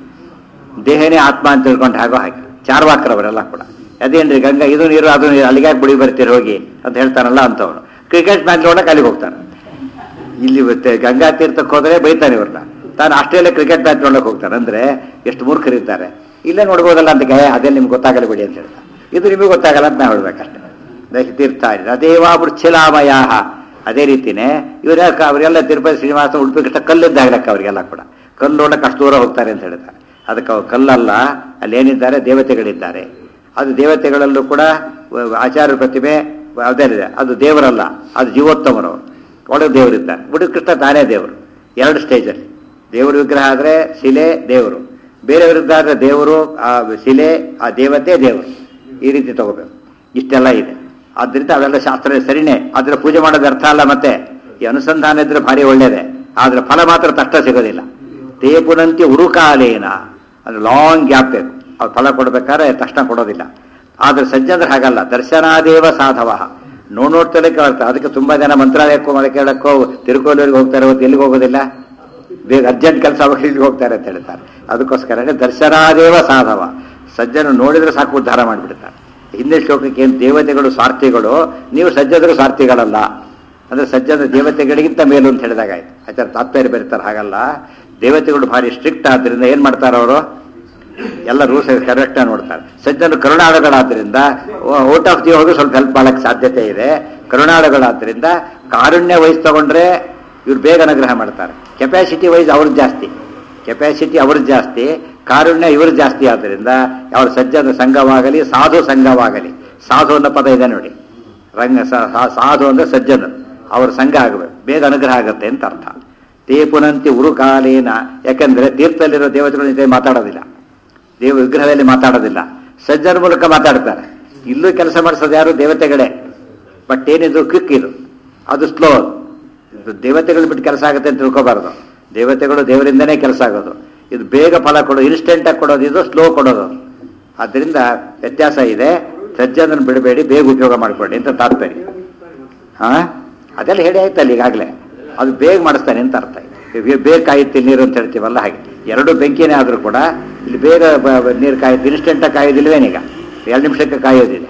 A: ದೇಹನೇ ಆತ್ಮ ಅಂತ ತಿಳ್ಕೊಂಡ್ರೆ ಹಾಗೋ ಹಾಗೆ ಚಾರ್ವಾಕ್ರವರೆಲ್ಲ ಕೂಡ. ಅದೇನ್ರಿ ಗಂಗಾ ಇದು ನೀರು ಅದು ನೀರು, ಅಲ್ಲಿಗೆ ಬುಡಿ ಬರ್ತೀರಿ ಹೋಗಿ ಅಂತ ಹೇಳ್ತಾನಲ್ಲ ಅಂತವನು. ಕ್ರಿಕೆಟ್ ಮ್ಯಾಚ್ ನೋಡಕ್ಕೆ ಅಲ್ಲಿಗೆ ಹೋಗ್ತಾನೆ. ಇಲ್ಲಿ ಗಂಗಾ ತೀರ್ಥಕ್ಕೆ ಹೋದರೆ ಬೈತಾನೆ ಇವ್ರನ್ನ. ತಾನು ಆಸ್ಟ್ರೇಲಿಯಾ ಕ್ರಿಕೆಟ್ ಮ್ಯಾಚ್ ನೋಡಕ್ಕೆ ಹೋಗ್ತಾನೆ. ಅಂದರೆ ಎಷ್ಟು ಮೂರ್ಖರಿದ್ದಾರೆ. ಇಲ್ಲೇ ನೋಡ್ಬೋದಲ್ಲ ಅಂತ ಗಾಯ, ಅದೇ ನಿಮ್ಗೆ ಗೊತ್ತಾಗಲ್ಲ ಬಿಡಿ ಅಂತ ಹೇಳ್ತಾನೆ. ಇದು ನಿಮಗೆ ಗೊತ್ತಾಗಲ್ಲ ಅಂತ ನಾವು ಹೇಳ್ಬೇಕಷ್ಟೇ. ತೀರ್ಥ ಅದೇವಾ ಮೃಚ್ಛಿಲಾಮಯ. ಅದೇ ರೀತಿನೇ ಇವರ ಅವರೆಲ್ಲ ತಿರುಪತಿ ಶ್ರೀನಿವಾಸ, ಉಡುಪಿ ಕೃಷ್ಣ ಕಲ್ಲಿದ್ದಾಗಲಕ್ಕ ಅವರಿಗೆಲ್ಲ ಕೂಡ ಕಲ್ಲು ನೋಡಕ್ಕೆ ಅಷ್ಟು ದೂರ ಹೋಗ್ತಾರೆ ಅಂತ ಹೇಳ್ತಾರೆ. ಅದಕ್ಕೆ ಅವ್ರು ಕಲ್ಲಲ್ಲ, ಅಲ್ಲಿ ಏನಿದ್ದಾರೆ ದೇವತೆಗಳಿದ್ದಾರೆ. ಅದು ದೇವತೆಗಳಲ್ಲೂ ಕೂಡ ಆಚಾರ್ಯ ಪ್ರತಿಮೆ ಅದೇನಿದೆ, ಅದು ದೇವರಲ್ಲ, ಅದು ಜೀವೋತ್ತಮರವರು, ಒಳಗೆ ದೇವರಿದ್ದಾರೆ. ಉಡುಪಿ ಕೃಷ್ಣ ತಾನೇ ದೇವರು. ಎರಡು ಸ್ಟೇಜಲ್ಲಿ ದೇವರ ವಿಗ್ರಹ ಆದರೆ ಶಿಲೆ ದೇವರು, ಬೇರೆ ವಿರುದ್ಧ ಆದರೆ ದೇವರು ಆ ಶಿಲೆ, ಆ ದೇವತೆ ದೇವರು. ಈ ರೀತಿ ತಗೋಬೇಕು. ಇಷ್ಟೆಲ್ಲ ಇದೆ. ಆದ್ದರಿಂದ ಅವೆಲ್ಲ ಶಾಸ್ತ್ರ ಸರಿನೇ. ಆದರೆ ಪೂಜೆ ಮಾಡೋದು ಅರ್ಥ ಅಲ್ಲ. ಮತ್ತೆ ಈ ಅನುಸಂಧಾನ ಇದ್ರೆ ಭಾರಿ ಒಳ್ಳೇದೆ, ಆದರೆ ಫಲ ಮಾತ್ರ ತಕ್ಷಣ ಸಿಗೋದಿಲ್ಲ. ತೇಪುನಂತಿ ಉರುಕಾಲೇನ, ಅದು ಲಾಂಗ್ ಗ್ಯಾಪ್ ಬೇಕು. ಅವ್ರು ಫಲ ಕೊಡ್ಬೇಕಾದ್ರೆ ತಕ್ಷಣ ಕೊಡೋದಿಲ್ಲ. ಆದರೆ ಸಜ್ಜನರು ಹಾಗಲ್ಲ, ದರ್ಶನಾದೇವ ಸಾಧವ. ನೋಡ್ ನೋಡ್ತಲೇ ಕೇಳ್ತಾರೆ. ಅದಕ್ಕೆ ತುಂಬಾ ಜನ ಮಂತ್ರಾಲಯಕ್ಕೋ ಮಳೆ ಕೇಳಕ್ಕೋ ತಿರುಕೋಲೂರಿಗೆ ಹೋಗ್ತಾರೆ, ಹೊತ್ತು ಎಲ್ಲಿಗೆ ಹೋಗೋದಿಲ್ಲ, ಬೇಗ ಅರ್ಜೆಂಟ್ ಕೆಲಸ ಇಲ್ಲಿಗೆ ಹೋಗ್ತಾರೆ ಅಂತ ಹೇಳ್ತಾರೆ. ಅದಕ್ಕೋಸ್ಕರ ದರ್ಶನಾದೇವ ಸಾಧವ. ಸಜ್ಜನ ನೋಡಿದ್ರೆ ಸಾಕು ಉದ್ಧಾರ ಮಾಡಿಬಿಡ್ತಾರೆ. ಹಿಂದೆ ಶ್ಲೋಕಕ್ಕೆ ಏನು ದೇವತೆಗಳು ಸ್ವಾರ್ಥಿಗಳು, ನೀವು ಸಜ್ಜನರು ಸ್ವಾರ್ಥಿಗಳಲ್ಲ. ಅಂದರೆ ಸಜ್ಜನ ದೇವತೆಗಳಿಗಿಂತ ಮೇಲು ಅಂತ ಹೇಳಿದಾಗ ಆಯ್ತು. ಆಚಾರ ತಾತ್ಪರ್ಯ ಬೆರೀತಾರೆ. ಹಾಗಲ್ಲ, ದೇವತೆಗಳು ಭಾರಿ ಸ್ಟ್ರಿಕ್ಟ್ ಆದ್ದರಿಂದ ಏನು ಮಾಡ್ತಾರೆ ಅವರು? ಎಲ್ಲ ರೂಲ್ಸ್ ಕರೆಕ್ಟಾಗಿ ನೋಡ್ತಾರೆ. ಸಜ್ಜನರು ಕರುಣಾಳುಗಳಾದ್ರಿಂದ ಔಟ್ ಆಫ್ ದಿ ಹೋಗಿ ಸ್ವಲ್ಪ ಹೆಲ್ಪ್ ಮಾಡೋಕ್ಕೆ ಸಾಧ್ಯತೆ ಇದೆ. ಕರುಣಾಳುಗಳಾದ್ರಿಂದ ಕಾರುಣ್ಯ ವಯಸ್ಸು ತಗೊಂಡ್ರೆ ಇವ್ರು ಬೇಗ ಅನುಗ್ರಹ ಮಾಡ್ತಾರೆ. ಕೆಪಾಸಿಟಿ ವೈಸ್ ಅವ್ರದ್ದು ಜಾಸ್ತಿ, ಕೆಪಾಸಿಟಿ ಅವ್ರದ್ದು ಜಾಸ್ತಿ, ಕಾರುಣ್ಯ ಇವರು ಜಾಸ್ತಿ. ಆದ್ದರಿಂದ ಅವ್ರ ಸಜ್ಜನ ಸಂಘವಾಗಲಿ, ಸಾಧು ಸಂಘವಾಗಲಿ. ಸಾಧು ಅನ್ನೋ ಪದ ಇದೆ ನೋಡಿ, ರಂಗ ಸಾಧು ಅಂದ್ರೆ ಸಜ್ಜನ, ಅವ್ರ ಸಂಘ ಆಗಬೇಕು, ಬೇಗ ಅನುಗ್ರಹ ಆಗುತ್ತೆ ಅಂತ ಅರ್ಥ. ತೇ ಪುನಂತಿ ಉರುಕಾಲೇನ, ಯಾಕಂದ್ರೆ ತೀರ್ಥದಲ್ಲಿರೋ ದೇವತೆಗಳ ಜೊತೆ ಮಾತಾಡೋದಿಲ್ಲ, ದೇವ ವಿಗ್ರಹದಲ್ಲಿ ಮಾತಾಡೋದಿಲ್ಲ, ಸಜ್ಜನ ಮೂಲಕ ಮಾತಾಡ್ತಾರೆ. ಇಲ್ಲೂ ಕೆಲಸ ಮಾಡಿಸೋದು ಯಾರು? ದೇವತೆಗಳೇ. ಬಟ್ ಏನಿದು ಕ್ವಿಕ್, ಇದು ಅದು ಸ್ಲೋ. ಇದು ದೇವತೆಗಳು ಬಿಟ್ಟು ಕೆಲಸ ಆಗುತ್ತೆ ಅಂತ ತಿಳ್ಕೋಬಾರ್ದು. ದೇವತೆಗಳು ದೇವರಿಂದನೇ ಕೆಲಸ ಆಗೋದು. ಇದು ಬೇಗ ಫಲ ಕೊಡೋದು, ಇನ್ಸ್ಟೆಂಟಾಗಿ ಕೊಡೋದು, ಇದು ಸ್ಲೋ ಕೊಡೋದು. ಆದ್ದರಿಂದ ವ್ಯತ್ಯಾಸ ಇದೆ. ಸಜ್ಜನನ್ನು ಬಿಡಬೇಡಿ, ಬೇಗ ಉಪಯೋಗ ಮಾಡಿಕೊಳ್ಳಿ ಅಂತ ತಾತ್ಪರ್ಯ. ಹಾ, ಅದೆಲ್ಲ ಹೇಳಿ ಆಯ್ತಲ್ಲ ಈಗಾಗಲೇ. ಅದು ಬೇಗ ಮಾಡಿಸ್ತಾನೆ ಅಂತ ಅರ್ಥ. ಬೇಗ ಕಾಯುತ್ತೆ ನೀರು ಅಂತ ಹೇಳ್ತೀವಲ್ಲ, ಹಾಗೆ ಎರಡು ಬೆಂಕಿನೇ ಆದರೂ ಕೂಡ ಇಲ್ಲಿ ಬೇಗ ನೀರು ಕಾಯುತ್ತೆ, ಇನ್ಸ್ಟೆಂಟಾಗಿ ಕಾಯೋದಿಲ್ವೇನೀಗ, ಎರಡು ನಿಮಿಷಕ್ಕೆ ಕಾಯೋದಿದೆ.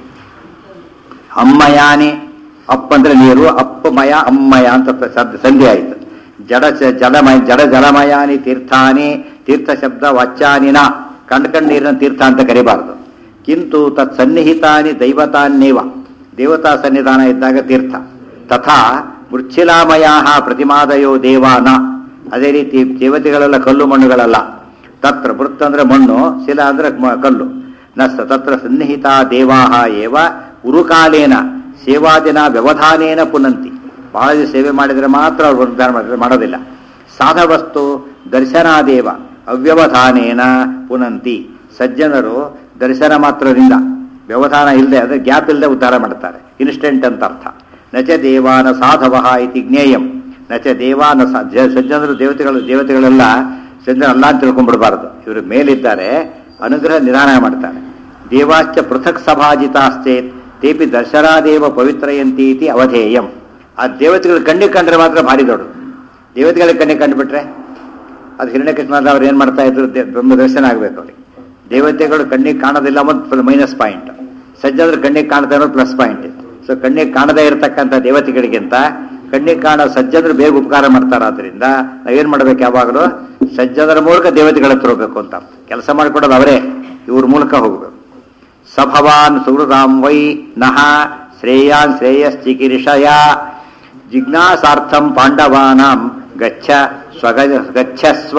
A: ಅಮ್ಮಯಾನಿ, ಅಪ್ಪ ಅಂದ್ರೆ ನೀರು, ಅಪ್ಪಮಯ ಅಮ್ಮಯ ಅಂತ ಸಂಧಿ ಆಯಿತು. ಜಡ ಜಲಮಯ ಜಡ ಜಲಮಯಾನಿ ತೀರ್ಥಾನಿ, ತೀರ್ಥ ಶಬ್ದ ವಾಚ್ಯಾನಿನ, ಕಂಡು ಕಂಡು ನೀರಿನ ತೀರ್ಥ ಅಂತ ಕರಿಬಾರದು. ಕಿಂತು ತತ್ ಸನ್ನಿಹಿತಾನಿ ದೈವತಾನ್ನೇವ, ದೇವತಾ ಸನ್ನಿಧಾನ ಇದ್ದಾಗ ತೀರ್ಥ. ತಥಾ ಮೃಚ್ಛಿಲಾಮಯಾ ಪ್ರತಿಮಾದಯೋ ದೇವಾನ, ಅದೇ ರೀತಿ ದೇವತೆಗಳೆಲ್ಲ ಕಲ್ಲು ಮಣ್ಣುಗಳಲ್ಲ. ತತ್ರ ಮೃತ್ ಅಂದ್ರೆ ಮಣ್ಣು, ಶಿಲಾ ಅಂದ್ರೆ ಕಲ್ಲು. ನಸ್ತ ತತ್ರ ಸನ್ನಿಹಿತ ದೇವಾಹ ಏವ ಉರುಕಾಲೇನ ಸೇವಾದಿನ ವ್ಯವಧಾನೇನ ಪುನಂತಿ, ಬಹಳ ಸೇವೆ ಮಾಡಿದರೆ ಮಾತ್ರ ಅವರು ಉದ್ಧಾರ ಮಾಡಿದ್ರೆ ಮಾಡೋದಿಲ್ಲ. ಸಾಧವಸ್ತು ದರ್ಶನಾದೇವ ಅವ್ಯವಧಾನೇನ ಪುನಂತಿ, ಸಜ್ಜನರು ದರ್ಶನ ಮಾತ್ರದಿಂದ, ವ್ಯವಧಾನ ಇಲ್ಲದೆ, ಅಂದರೆ ಗ್ಯಾಪ್ ಇಲ್ಲದೆ ಉದ್ಧಾರ ಮಾಡ್ತಾರೆ, ಇನ್ಸ್ಟೆಂಟ್ ಅಂತ ಅರ್ಥ. ನಚ ದೇವಾನ ಸಾಧವ ಇತಿ ಜ್ಞೇಯಂ, ನಚ ದೇವಾನ ಸಜ್ಜನರು ದೇವತೆಗಳು ದೇವತೆಗಳೆಲ್ಲ ಸಜ್ಜನ ಅಲ್ಲ ಅಂತ ತಿಳ್ಕೊಂಡ್ಬಿಡಬಾರದು. ಇವರು ಮೇಲಿದ್ದಾರೆ, ಅನುಗ್ರಹ ನಿಧಾನ ಮಾಡ್ತಾರೆ. ದೇವಾಶ್ಚ ಪೃಥಕ್ ಸಭಾಜಿತಾಶ್ಚೇತ್ ತೇಪಿ ದರ್ಶನಾದೇವ ಪವಿತ್ರಯಂತಿ ಇತಿ ಅವಧೇಯಂ. ಆ ದೇವತೆಗಳು ಕಣ್ಣಿಗೆ ಕಂಡ್ರೆ ಮಾತ್ರ ಭಾರಿ ದೊಡ್ಡದು. ದೇವತೆಗಳಿಗೆ ಕಣ್ಣಿಗೆ ಕಂಡುಬಿಟ್ರೆ ಅದು ಹಿರಣ್ಯಕೃಷ್ಣನಾದ ಅವ್ರು ಏನು ಮಾಡ್ತಾ ಇದ್ರು, ಬ್ರಹ್ಮ ದರ್ಶನ ಆಗಬೇಕು ಅವ್ರಿಗೆ. ದೇವತೆಗಳು ಕಣ್ಣಿಗೆ ಕಾಣೋದಿಲ್ಲ ಒಂದು ಮೈನಸ್ ಪಾಯಿಂಟ್, ಸಜ್ಜನರು ಕಣ್ಣಿಗೆ ಕಾಣದೇ ಇರೋದು ಪ್ಲಸ್ ಪಾಯಿಂಟ್. ಸೊ ಕಣ್ಣಿಗೆ ಕಾಣದೇ ಇರತಕ್ಕಂಥ ದೇವತೆಗಳಿಗಿಂತ ಕಣ್ಣಿಗೆ ಕಾಣೋ ಸಜ್ಜನರು ಬೇಗ ಉಪಕಾರ ಮಾಡ್ತಾರೆ. ಆದ್ದರಿಂದ ನಾವೇನು ಮಾಡ್ಬೇಕು, ಯಾವಾಗಲೂ ಸಜ್ಜನರ ಮೂಲಕ ದೇವತೆಗಳ ಹತ್ರ ಹೋಗ್ಬೇಕು ಅಂತ. ಕೆಲಸ ಮಾಡಿಕೊಡೋದು ಅವರೇ, ಇವ್ರ ಮೂಲಕ ಹೋಗ್ಬೇಕು. ಸಭವಾನ್ ಸುಹೃದಾಂ ವೈ ನಃ ಶ್ರೇಯಾನ್ ಶ್ರೇಯಶ್ಚಿಕಿರಿಷಯ ಜಿಜ್ಞಾಸಾರ್ಥಂ ಪಾಂಡವಾನಾಂ ಗಚ್ಚ ಸ್ವಗಜ ಗಚ್ಚಸ್ವ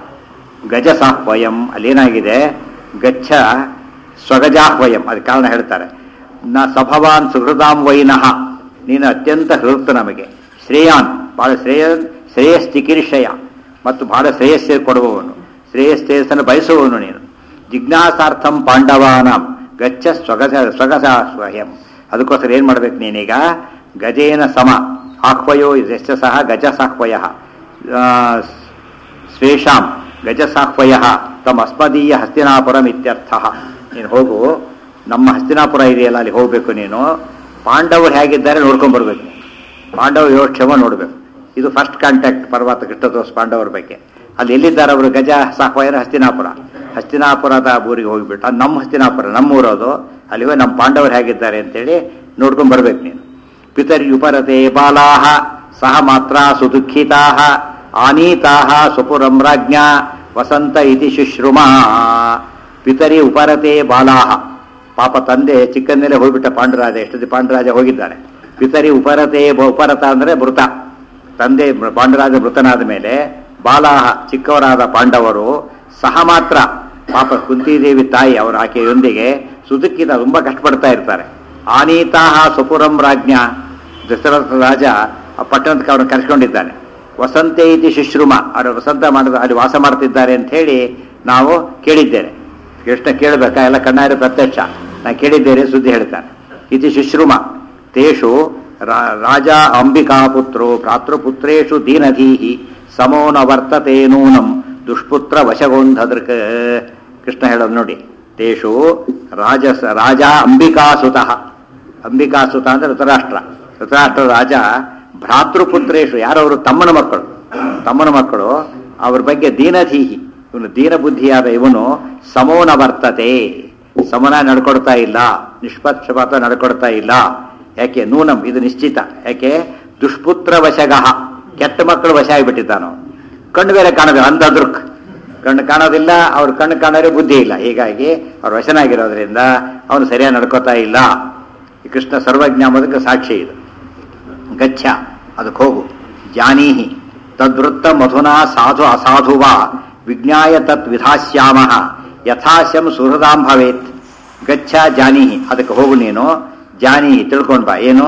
A: ಗಜಸಾಹ್ವಯಂ. ಅಲ್ಲೇನಾಗಿದೆ, ಗಚ್ಚ ಸ್ವಗಜಾಹ್ವಯಂ, ಅದಕ್ಕೆ ಕಾರಣ ಹೇಳ್ತಾರೆ. ನ ಸಭವಾನ್ ಸುಹೃದಾಂ ವೈನಃ, ನೀನು ಅತ್ಯಂತ ಹೃತ್ ನಮಗೆ. ಶ್ರೇಯಾನ್, ಬಹಳ ಶ್ರೇಯ ಶ್ರೇಯಶ್ಚಿಕಿರಿಷಯ, ಮತ್ತು ಬಹಳ ಶ್ರೇಯಸ್ಸೇ ಕೊಡುವವನು, ಶ್ರೇಯಶ್ರೇಯಸ್ಸನ್ನು ಬಯಸುವವನು ನೀನು. ಜಿಜ್ಞಾಸಾರ್ಥಂ ಪಾಂಡವಾನಾಂ ಗಚ್ಚ ಸ್ವಗಜ ಸ್ವಗಜಾಹ್ವಯಂ. ಅದಕ್ಕೋಸ್ಕರ ಏನು ಮಾಡ್ಬೇಕು ನೀನೀಗ, ಗಜೇನ ಸಮ ಆಹ್ವಯೋ ಯಶ್ಚ ಸಹ ಗಜಸಾಹ್ವಯ ಸ್ವೇಷಾಂ ಗಜಸಾಹ್ವಯ ತಮ್ಮ ಅಸ್ಮದೀಯ ಹಸ್ತಿನಾಪುರಂ ಇತ್ಯರ್ಥ. ನೀನು ಹೋಗು, ನಮ್ಮ ಹಸ್ತಿನಾಪುರ ಇದೆಯಲ್ಲ ಅಲ್ಲಿ ಹೋಗಬೇಕು ನೀನು. ಪಾಂಡವರು ಹೇಗಿದ್ದಾರೆ ನೋಡ್ಕೊಂಡ್ಬರ್ಬೇಕು. ಪಾಂಡವ ಯೋಕ್ಷಮ ನೋಡಬೇಕು. ಇದು ಫಸ್ಟ್ ಕಾಂಟ್ಯಾಕ್ಟ್ ಪರ್ವತ ಕೃಷ್ಣದೋಸ್ ಪಾಂಡವರ ಬಗ್ಗೆ. ಅಲ್ಲಿ ಎಲ್ಲಿದ್ದಾರೆ ಅವರು, ಗಜ ಸಾಹ್ವಯರ ಹಸ್ತಿನಾಪುರ. ಹಸ್ತಿನಾಪುರದ ಊರಿಗೆ ಹೋಗಿಬಿಟ್ಟು, ಅದು ನಮ್ಮ ಹಸ್ತಿನಾಪುರ, ನಮ್ಮೂರದು. ಅಲ್ಲಿ ಹೋಗಿ ನಮ್ಮ ಪಾಂಡವರು ಹೇಗಿದ್ದಾರೆ ಅಂತೇಳಿ ನೋಡ್ಕೊಂಡ್ ಬರ್ಬೇಕು ನೀನು. ಪಿತರ್ಯುಪರತೆ ಬಾಲಾಹ ಸಹ ಮಾತ್ರ ಸುದುಃಖಿತಾ ಆನೀತಾ ಸುಪುರಂ ರಾಜ್ಞ ವಸಂತ ಇತಿ ಶುಶ್ರುಮ. ಪಿತರಿ ಉಪರತೆ ಬಾಲಾಹ, ಪಾಪ ತಂದೆ ಚಿಕ್ಕಂದಲೇ ಹೋಗ್ಬಿಟ್ಟ ಪಾಂಡುರಾಜ. ಎಷ್ಟೊತ್ತಿ ಪಾಂಡುರಾಜ ಹೋಗಿದ್ದಾರೆ. ಪಿತರಿ ಉಪರತೆ, ಉಪರತ ಅಂದರೆ ಮೃತ, ತಂದೆ ಪಾಂಡುರಾಜ ಮೃತನಾದ ಮೇಲೆ ಬಾಲಾಹ ಚಿಕ್ಕವರಾದ ಪಾಂಡವರು ಸಹ ಮಾತ್ರ, ಪಾಪ ಕುಂತಿದೇವಿ ತಾಯಿ ಅವರ ಆಕೆಯೊಂದಿಗೆ ಸುದುಃಖಿತ, ತುಂಬ ಕಷ್ಟಪಡ್ತಾ ಇರ್ತಾರೆ. ಆನೀತಾಹ ಸುಪುರಂ ರಾಜ್ಞ, ದಶರಥ ರಾಜ ಆ ಪಟ್ಟಣಕ್ಕೆ ಅವ್ರನ್ನ ಕರ್ಸ್ಕೊಂಡಿದ್ದಾನೆ. ವಸಂತೆ ಇತಿ ಶುಶ್ರುಮ, ಅವರು ವಸಂತ ಮಾಡಿದ ಅಲ್ಲಿ ವಾಸ ಮಾಡ್ತಿದ್ದಾರೆ ಅಂತ ಹೇಳಿ ನಾವು ಕೇಳಿದ್ದೇನೆ. ಕೃಷ್ಣ ಕೇಳಬೇಕಾ, ಎಲ್ಲ ಕಣ್ಣಾರೆ ಪ್ರತ್ಯಕ್ಷ, ನಾ ಕೇಳಿದ್ದೇನೆ ಸುದ್ದಿ ಹೇಳ್ತಾನೆ. ಇತಿ ಶುಶ್ರುಮ ತೇಷು ರಾಜ ಅಂಬಿಕಾಪುತ್ರೋ ಭ್ರಾತೃಪುತ್ರೇಷು ದೀನಧೀಹಿ ಸಮೋ ನ ವರ್ತತೆ ನೂನಂ ದುಷ್ಪುತ್ರ ವಶಗೋಂಧದೃಕ್. ಕೃಷ್ಣ ಹೇಳೋದು ನೋಡಿ, ತೇಷು ರಾಜ ರಾಜ ಅಂಬಿಕಾಸುತ, ಅಂಬಿಕಾಸುತ ಅಂದ್ರೆ ಋತರಾಷ್ಟ್ರ, ಋತರಾಷ್ಟ್ರ ರಾಜ ಭ್ರಾತೃಪುತ್ರೇಶು, ಯಾರವರು ತಮ್ಮನ ಮಕ್ಕಳು, ತಮ್ಮನ ಮಕ್ಕಳು ಅವ್ರ ಬಗ್ಗೆ ದೀನಧೀಹಿ, ಇವನು ದೀನ ಬುದ್ಧಿಯಾದ ಇವನು ಸಮೋನ ವರ್ತತೆ, ಸಮನ ನಡ್ಕೊಡ್ತಾ ಇಲ್ಲ, ನಿಷ್ಪಕ್ಷಪಾತ ನಡ್ಕೊಡ್ತಾ ಇಲ್ಲ. ಯಾಕೆ, ನೂನಂ ಇದು ನಿಶ್ಚಿತ. ಯಾಕೆ, ದುಷ್ಪುತ್ರ ವಶಗಃ, ಕೆಟ್ಟ ಮಕ್ಕಳು ವಶ ಆಗಿಬಿಟ್ಟಿದ್ದಾನು. ಕಣ್ಣು ಬೇರೆ ಕಾಣೋದಿಲ್ಲ, ಅಂಧದೃಕ್, ಕಣ್ಣು ಕಾಣೋದಿಲ್ಲ, ಅವ್ರ ಕಣ್ಣು ಕಾಣೋರೆ ಬುದ್ಧಿ ಇಲ್ಲ. ಹೀಗಾಗಿ ಅವ್ರು ವಶನಾಗಿರೋದ್ರಿಂದ ಅವನು ಸರಿಯಾಗಿ ನಡ್ಕೋತಾ ಇಲ್ಲ. ಈ ಕೃಷ್ಣ ಸರ್ವಜ್ಞ ಅನ್ನೋದಕ್ಕೆ ಸಾಕ್ಷಿ ಇದು. ಗಚ್ಚ, ಅದಕ್ಕೆ ಹೋಗು. ಜಾನೀಹಿ ತದ್ವೃತ್ತ ಮಧುನಾ ಸಾಧು ಅಸಾಧುವ ವಿಜ್ಞಾಯ ತತ್ ವಿಧಾಸ್ಯಾಮ ಯಥಾಶಂ ಸುಹೃದಾಂ ಭವೇತ್. ಗಚ್ಚ ಜಾನೀಹಿ, ಅದಕ್ಕೆ ಹೋಗು ನೀನು. ಜಾನೀಹಿ ತಿಳ್ಕೊಂಡ್ ಬಾ, ಏನು,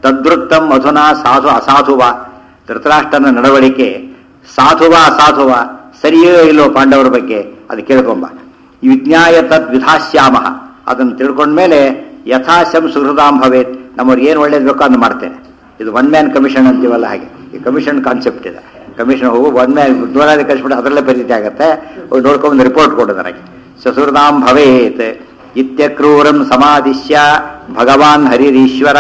A: ತದ್ವೃತ್ತಂ ಅಧುನಾ ಸಾಧು ಅಸಾಧುವ, ಧೃತರಾಷ್ಟ್ರನ ನಡವಳಿಕೆ ಸಾಧುವ ಅಸಾಧುವ, ಸರಿಯೋ ಇಲ್ಲೋ ಪಾಂಡವರ ಬಗ್ಗೆ ಅದು ಕೇಳ್ಕೊಂಬ. ವಿಜ್ಞಾಯ ತದ್ ವಿಧಾಸ್ಯಾಮ, ಅದನ್ನು ತಿಳ್ಕೊಂಡ್ಮೇಲೆ ಯಥಾಶಂ ಸುಹೃದಾಂ ಭವೇತ್, ನಮ್ಮವ್ರಿಗೆ ಏನು ಒಳ್ಳೇದು ಬೇಕೋ ಅದನ್ನು ಮಾಡ್ತೇನೆ. ಇದು ಒನ್ ಮ್ಯಾನ್ ಕಮಿಷನ್ ಅಂತೀವಲ್ಲ, ಹಾಗೆ ಈ ಕಮಿಷನ್ ಕಾನ್ಸೆಪ್ಟ್ ಇದೆ. ಕಮಿಷನ್ ಹೋಗು ಒನ್ ಮ್ಯಾನ್ ದೂರಾದಿ ಕಳಿಸ್ಬಿಟ್ಟು ಅದರಲ್ಲೇ ಪರಿಸ್ಥಿತಿ ಆಗುತ್ತೆ. ನೋಡ್ಕೊಂಡು ರಿಪೋರ್ಟ್ ಕೊಡು ನನಗೆ. ಸುಹೃದಾಂ ಭವೇತ್ ಇತ್ಯಕ್ರೂರಂ ಸಮಾದಿಶ್ಯ ಭಗವಾನ್ ಹರಿರೀಶ್ವರ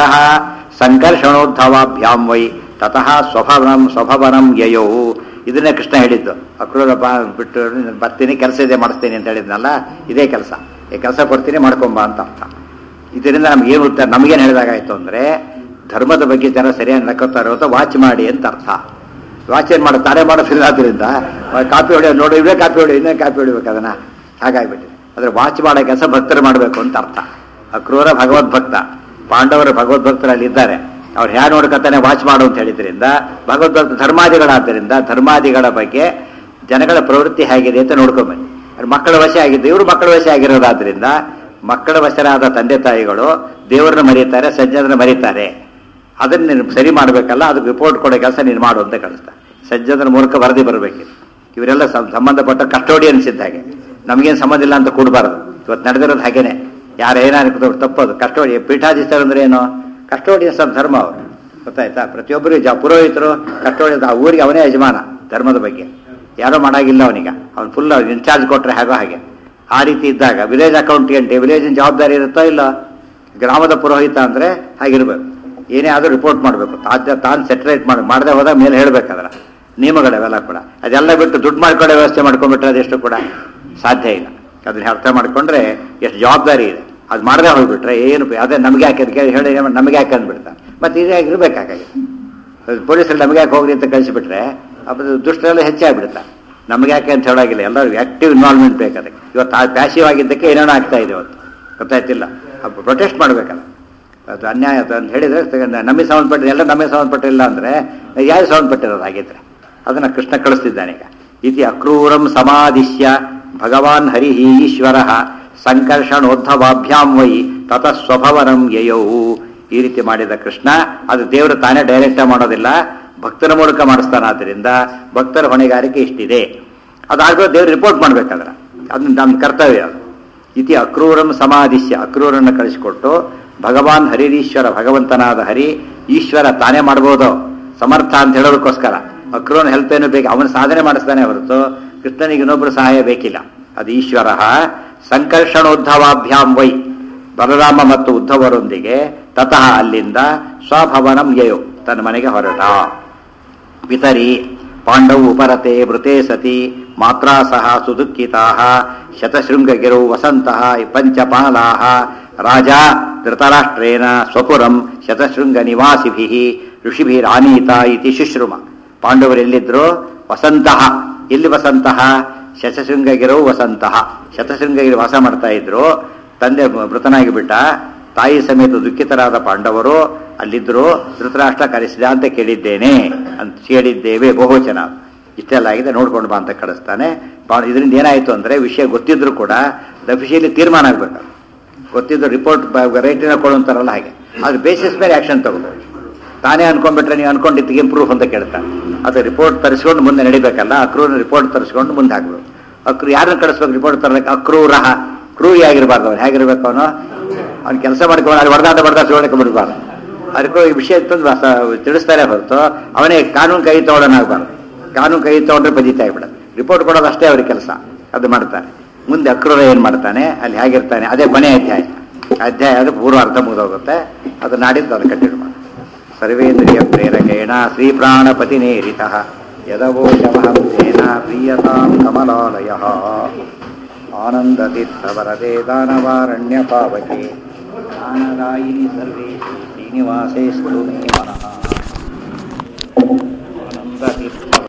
A: ಸಂಕರ್ಷಣೋದ್ಧವಾಭ್ಯಾಂ ವೈ ತತಃ ಸ್ವಭವನಂ ಸ್ವಭವನಂ ಯಯೌ. ಇದನ್ನೇ ಕೃಷ್ಣ ಹೇಳಿದ್ದು. ಅಕ್ರೂರ ಬಾ ಬಿಟ್ಟು ಬರ್ತೀನಿ, ಕೆಲಸ ಇದೆ ಮಾಡಿಸ್ತೀನಿ ಅಂತ ಹೇಳಿದ್ನಲ್ಲ, ಇದೇ ಕೆಲಸ. ಈ ಕೆಲಸ ಕೊಡ್ತೀನಿ ಮಾಡ್ಕೊಂಬ ಅಂತ ಅರ್ಥ. ಇದರಿಂದ ನಮ್ಗೇನು ಉತ್ತರ, ನಮಗೇನು ಹೇಳಿದಾಗಾಯ್ತು ಅಂದರೆ, ಧರ್ಮದ ಬಗ್ಗೆ ಜನ ಸರಿಯಾಗಿ ನಡ್ಕೋತಾರೆ ಅಂತ ವಾಚ್ ಮಾಡಿ ಅಂತ ಅರ್ಥ. ವಾಚ್ ಏನು ಮಾಡೋದು, ತಾನೇ ಮಾಡೋದಿಲ್ಲ. ಆದ್ದರಿಂದ ಕಾಪಿ ಹೊಡೆಯೋ ನೋಡಿ, ಇವೇ ಕಾಪಿ ಹೊಡಿ, ಇನ್ನೇ ಕಾಪಿ ಹೊಡಿಬೇಕು ಅದನ್ನು, ಹಾಗಾಗಿಬಿಟ್ಟಿದೆ. ಆದರೆ ವಾಚ್ ಮಾಡೋ ಕೆಲಸ ಭಕ್ತರು ಮಾಡಬೇಕು ಅಂತ ಅರ್ಥ. ಅಕ್ರೂರ ಭಗವದ್ಭಕ್ತ, ಪಾಂಡವರು ಭಗವದ್ಭಕ್ತರಲ್ಲಿ ಇದ್ದಾರೆ. ಅವ್ರು ಹ್ಯಾ ನೋಡ್ಕೊತಾನೆ ವಾಚ್ ಮಾಡು ಅಂತ ಹೇಳಿದ್ರಿಂದ, ಭಗವದ್ಭಕ್ತ ಧರ್ಮಾದಿಗಳಾದ್ದರಿಂದ ಧರ್ಮಾದಿಗಳ ಬಗ್ಗೆ ಜನಗಳ ಪ್ರವೃತ್ತಿ ಹೇಗಿದೆ ಅಂತ ನೋಡ್ಕೊಂಬನ್ನಿ. ಅವ್ರು ಮಕ್ಕಳ ವಶ ಆಗಿದ್ದು, ಇವರು ಮಕ್ಕಳ ವಶ ಆಗಿರೋದಾದ್ರಿಂದ ಮಕ್ಕಳ ವಶರಾದ ತಂದೆ ತಾಯಿಗಳು ದೇವರನ್ನ ಮರೀತಾರೆ, ಸಜ್ಜನರನ್ನ ಮರೀತಾರೆ. ಅದನ್ನ ನೀನು ಸರಿ ಮಾಡಬೇಕಲ್ಲ, ಅದಕ್ಕೆ ರಿಪೋರ್ಟ್ ಕೊಡೋ ಕೆಲಸ ನೀನು ಮಾಡು ಅಂತ ಕಳಿಸ್ತಾರೆ. ಸಜ್ಜನರ ಮೂಲಕ ವರದಿ ಬರಬೇಕಿದೆ. ಇವರೆಲ್ಲ ಸಂಬಂಧಪಟ್ಟ ಕಸ್ಟೋಡಿಯನ್ಸ್ ಇದ್ದ ಹಾಗೆ, ನಮಗೇನು ಸಂಬಂಧ ಇಲ್ಲ ಅಂತ ಕೊಡಬಾರ್ದು. ಇವತ್ತು ನಡೆದಿರೋದು ಹಾಗೇನೆ. ಯಾರು ಏನಾದ್ರು ತಪ್ಪೋದು. ಕಸ್ಟೋಡಿ ಪೀಠಾಧೀಶರು ಅಂದ್ರೆ ಏನು? ಕಸ್ಟೋಡಿಯನ್ಸ್ ಆಫ್ ಧರ್ಮ ಅವರು, ಗೊತ್ತಾಯ್ತಾ? ಪ್ರತಿಯೊಬ್ಬರು ಜ ಪುರೋಹಿತರು ಕಸ್ಟೋಡಿಯನ್ಸ್. ಆ ಊರಿಗೆ ಅವನೇ ಯಜಮಾನ ಧರ್ಮದ ಬಗ್ಗೆ, ಯಾರೋ ಮಾಡಾಗಿಲ್ಲ ಅವನಿಗೆ. ಅವ್ನು ಫುಲ್ ಇನ್ಚಾರ್ಜ್ ಕೊಟ್ಟರೆ ಹಾಗೋ ಹಾಗೆ. ಆ ರೀತಿ ಇದ್ದಾಗ ವಿಲೇಜ್ ಅಕೌಂಟೆಂಟ್, ವಿಲೇಜಿನ ಜವಾಬ್ದಾರಿ ಇರುತ್ತೋ ಇಲ್ಲ. ಗ್ರಾಮದ ಪುರೋಹಿತ ಅಂದರೆ ಹಾಗಿರ್ಬೇಕು. ಏನೇ ಆದರೂ ರಿಪೋರ್ಟ್ ಮಾಡಬೇಕು, ತಾಜ ತಾನು ಸೆಟ್ರೇಟ್ ಮಾಡಿ ಮಾಡದೆ ಹೋದಾಗ ಮೇಲೆ ಹೇಳಬೇಕಾದ್ರೆ ನಿಯಮಗಳವೆಲ್ಲ ಕೂಡ. ಅದೆಲ್ಲ ಬಿಟ್ಟು ದುಡ್ಡು ಮಾಡ್ಕೊಳ್ಳೋ ವ್ಯವಸ್ಥೆ ಮಾಡ್ಕೊಂಡ್ಬಿಟ್ರೆ ಅದೆಷ್ಟು ಕೂಡ ಸಾಧ್ಯ ಇಲ್ಲ. ಅದನ್ನ ಅರ್ಥ ಮಾಡ್ಕೊಂಡ್ರೆ ಎಷ್ಟು ಜವಾಬ್ದಾರಿ ಇದೆ. ಅದು ಮಾಡದೆ ಹೋಗ್ಬಿಟ್ರೆ ಏನು ಅದೇ ನಮಗೆ ಯಾಕೆ ಅದಕ್ಕೆ ಹೇಳಿ ನಮಗೆ ಯಾಕೆ ಅಂದ್ಬಿಡ್ತಾರೆ. ಮತ್ತೆ ಇದಾಗಿ ಇರಬೇಕಾಗಿದೆ. ಪೊಲೀಸರು ನಮಗೆ ಯಾಕೆ ಹೋಗ್ರಿ ಅಂತ ಕಳಿಸಿಬಿಟ್ರೆ ಅದು ದುಷ್ಟರೆಲ್ಲ ಹೆಚ್ಚಾಗ್ಬಿಡ್ತಾರೆ. ನಮಗೆ ಯಾಕೆ ಅಂತ ಹೇಳಾಗಿಲ್ಲ, ಎಲ್ಲರೂ ಆಕ್ಟಿವ್ ಇನ್ವಾಲ್ವ್ಮೆಂಟ್ ಬೇಕು ಅದಕ್ಕೆ. ಇವತ್ತು ಆ ಪ್ಯಾಸಿವ್ ಆಗಿದ್ದಕ್ಕೆ ಏನೇನೋ ಆಗ್ತಾ ಇದೆ ಇವತ್ತು, ಗೊತ್ತಾಯ್ತಿಲ್ಲ. ಪ್ರೊಟೆಸ್ಟ್ ಮಾಡಬೇಕಲ್ಲ, ಅದು ಅನ್ಯಾಯ ಅಂತ ಹೇಳಿದರೆ ನಮಗೆ ಸಂಬಂಧಪಟ್ಟಿದೆ, ಎಲ್ಲ ನಮಗೆ ಸಂಬಂಧಪಟ್ಟಿಲ್ಲ ಅಂದರೆ ಯಾರು ಸಂಬಂಧಪಟ್ಟಿರೋದು ಹಾಗಿದ್ರೆ ಅದನ್ನು ಕೃಷ್ಣ ಕಳಿಸ್ತಿದ್ದಾನೆ. ಈಗ ಇತಿ ಅಕ್ರೂರಂ ಸಮಾದಿಶ್ಯ ಭಗವಾನ್ ಹರಿ ಈಶ್ವರ ಸಂಕರ್ಷಣೋದ್ಧವಾಭ್ಯಾಂ ವೈ ತತಃ ಸ್ವಭವನಂ ಯಯೌ. ಈ ರೀತಿ ಮಾಡಿದ ಕೃಷ್ಣ, ಅದು ದೇವರು ತಾನೇ ಡೈರೆಕ್ಟ್ ಮಾಡೋದಿಲ್ಲ, ಭಕ್ತರ ಮೂಲಕ ಮಾಡಿಸ್ತಾನಾದ್ರಿಂದ ಭಕ್ತರ ಹೊಣೆಗಾರಿಕೆ ಇಷ್ಟಿದೆ. ಅದಾಗೋ ದೇವ್ರು ರಿಪೋರ್ಟ್ ಮಾಡ್ಬೇಕಾದ್ರೆ ಅದನ್ನ ನಮ್ಮ ಕರ್ತವ್ಯ. ಅದು ಇತಿ ಅಕ್ರೂರಂ ಸಮಾದಿಶ್ಯ, ಅಕ್ರೂರನ್ನು ಕಳಿಸಿಕೊಟ್ಟು ಭಗವಾನ್ ಹರಿರೀಶ್ವರ, ಭಗವಂತನಾದ ಹರಿ ಈಶ್ವರ ತಾನೇ ಮಾಡ್ಬೋದು, ಸಮರ್ಥ ಅಂತ ಹೇಳೋದಕ್ಕೋಸ್ಕರ ಅಕ್ರೂರನ ಹೆಲ್ಪ್ ಏನು ಬೇಕು, ಅವನು ಸಾಧನೆ ಮಾಡಿಸ್ತಾನೆ ಹೊರತು ಕೃಷ್ಣನಿಗೆ ಇನ್ನೊಬ್ಬರು ಸಹಾಯ ಬೇಕಿಲ್ಲ. ಅದು ಈಶ್ವರ ಸಂಕರ್ಷಣೋದ್ಧವಾಭ್ಯಾಂ ವೈ, ಬಲರಾಮ ಮತ್ತು ಉದ್ಧವರೊಂದಿಗೆ ತತಃ ಅಲ್ಲಿಂದ ಸ್ವಭವನಂ ಯಯೋ, ತನ್ನ ಮನೆಗೆ ಹೊರಟ. ಪಿತರಿ ಪಾಂಡವು ಉಪರತೆ ಮೃತೆ ಸತಿ ಮಾತ್ರಾ ಸಹ ಸುದುಃಖಿತಾ ಶತಶೃಂಗಗಿರೌ ವಸಂತಃ ಪಂಚಪಾಲಾಃ ರಾಜ ಧೃತರಾಷ್ಟ್ರೇಣ ಸ್ವಪುರಂ ಶತಶೃಂಗ ನಿವಾಸಿಭಿಃ ಋಷಿಭಿರಾನೀತ ಇತಿ ಶುಶ್ರುಮ. ಪಾಂಡವರೆಲ್ಲಿದ್ರು? ವಸಂತಃ. ಎಲ್ಲಿ ವಸಂತಃ? ಶತಶೃಂಗಗಿರೌ ವಸಂತಃ. ಶತಶೃಂಗಗಿರಿ ವಾಸ ಮಾಡ್ತಾ ಇದ್ರು. ತಂದೆ ಮೃತನಾಗಿ ಬಿಟ್ಟ. ತಾಯಿ ಸಮೇತ ದುಃಖಿತರಾದ ಪಾಂಡವರು ಅಲ್ಲಿದ್ರು. ಧೃತರಾಷ್ಟ್ರ ಕರೆಸಿದ ಅಂತ ಕೇಳಿದ್ದೇನೆ ಅಂತ ಕೇಳಿದ್ದೇವೆ ಬಹುವಚನ. ಇಷ್ಟೆಲ್ಲ ಆಗಿದೆ, ನೋಡ್ಕೊಂಡು ಬಾ ಅಂತ ಕಳಿಸ್ತಾನೆ. ಇದರಿಂದ ಏನಾಯಿತು ಅಂದರೆ, ವಿಷಯ ಗೊತ್ತಿದ್ರು ಕೂಡ ಅಫಿಷಿಯಲಿ ತೀರ್ಮಾನ ಆಗಬೇಕು. ಗೊತ್ತಿದ್ದು ರಿಪೋರ್ಟ್ ರೈಟಿನ ಕೊಡುವಂತಾರಲ್ಲ ಹಾಗೆ, ಅದ್ರ ಬೇಸಿಸ್ ಮೇಲೆ ಆ್ಯಕ್ಷನ್ ತಗೋಬೇಕು. ತಾನೇ ಅನ್ಕೊಂಡ್ಬಿಟ್ರೆ ನೀವು ಅನ್ಕೊಂಡಿದ್ದಕ್ಕೆ ಪ್ರೂಫ್ ಅಂತ ಕೇಳ್ತಾನೆ. ಅದು ರಿಪೋರ್ಟ್ ತರಿಸ್ಕೊಂಡು ಮುಂದೆ ನಡಿಬೇಕಲ್ಲ. ಅಕ್ರೂರ ರಿಪೋರ್ಟ್ ತರಿಸ್ಕೊಂಡು ಮುಂದೆ ಹಾಕ್ಬೇಕು. ಅಕ್ರೂ ಯಾರನ್ನ ಕಳಿಸ್ಬೇಕು ರಿಪೋರ್ಟ್ ತರಲಿಕ್ಕೆ? ಅಕ್ರೂರಹ, ಕ್ರೂರಿ ಆಗಿರಬಾರ್ದು ಅವನು. ಹೇಗಿರ್ಬೇಕು ಅವನು? ಅವ್ನು ಕೆಲಸ ಮಾಡ್ಕೊಂಡು ಅಲ್ಲಿ ಹೊಡೆದಾಟ ಹೊಡೆದಾಟ ಸೋಳಕ್ಕೆ ಬಿಡಬಾರ್ದು. ಅದಕ್ಕೂ ಈ ವಿಷಯ ತಂದು ತಿಳಿಸ್ತಾರೆ ಹೊರತು ಅವನೇ ಕಾನೂನು ಕೈ ತಗೊಳ್ಳೋನಾಗಬಾರ್ದು. ಕಾನೂನು ಕೈ ತಗೊಂಡ್ರೆ ಬಜಿತಾ ಆಗ್ಬಿಡೋದು. ರಿಪೋರ್ಟ್ ಕೊಡೋದು ಅಷ್ಟೇ ಅವ್ರಿಗೆ ಕೆಲಸ, ಅದು ಮಾಡ್ತಾನೆ. ಮುಂದೆ ಅಕ್ರೂರ ಏನು ಮಾಡ್ತಾನೆ, ಅಲ್ಲಿ ಹೇಗಿರ್ತಾನೆ, ಅದೇ ಕೊನೆ ಅಧ್ಯಾಯ. ಅಧ್ಯಾಯ ಅದು ಪೂರ್ವ ಅರ್ಥ ಮುಗಿದೋಗುತ್ತೆ. ಅದು ನಾಡಿದ್ದು ಅದು ಕಂಟಿನ್ಯೂ ಮಾಡಿ. ಸರ್ವೇಂದ್ರಿಯ ಪ್ರೇರಕೇಣ ಶ್ರೀ ಪ್ರಾಣಪತಿ ನೇರಿತಃ ಯದವೋಚಮಹಂ ತೇನ ಪ್ರೀಯತಾಂ ಕಮಲಾಲಯಃ ಆನಂದತೀರ್ಥವರದೆ ದಾನವಾರಣ್ಯ ಪಾವಕೆ ಜ್ಞಾನದಾಯಿನಿ ಸರ್ವೇಶಿ ಶ್ರೀನಿವಾಸೇಸ್ತು ಮೇ ಮನಃ ಆನಂದತೀರ್ಥ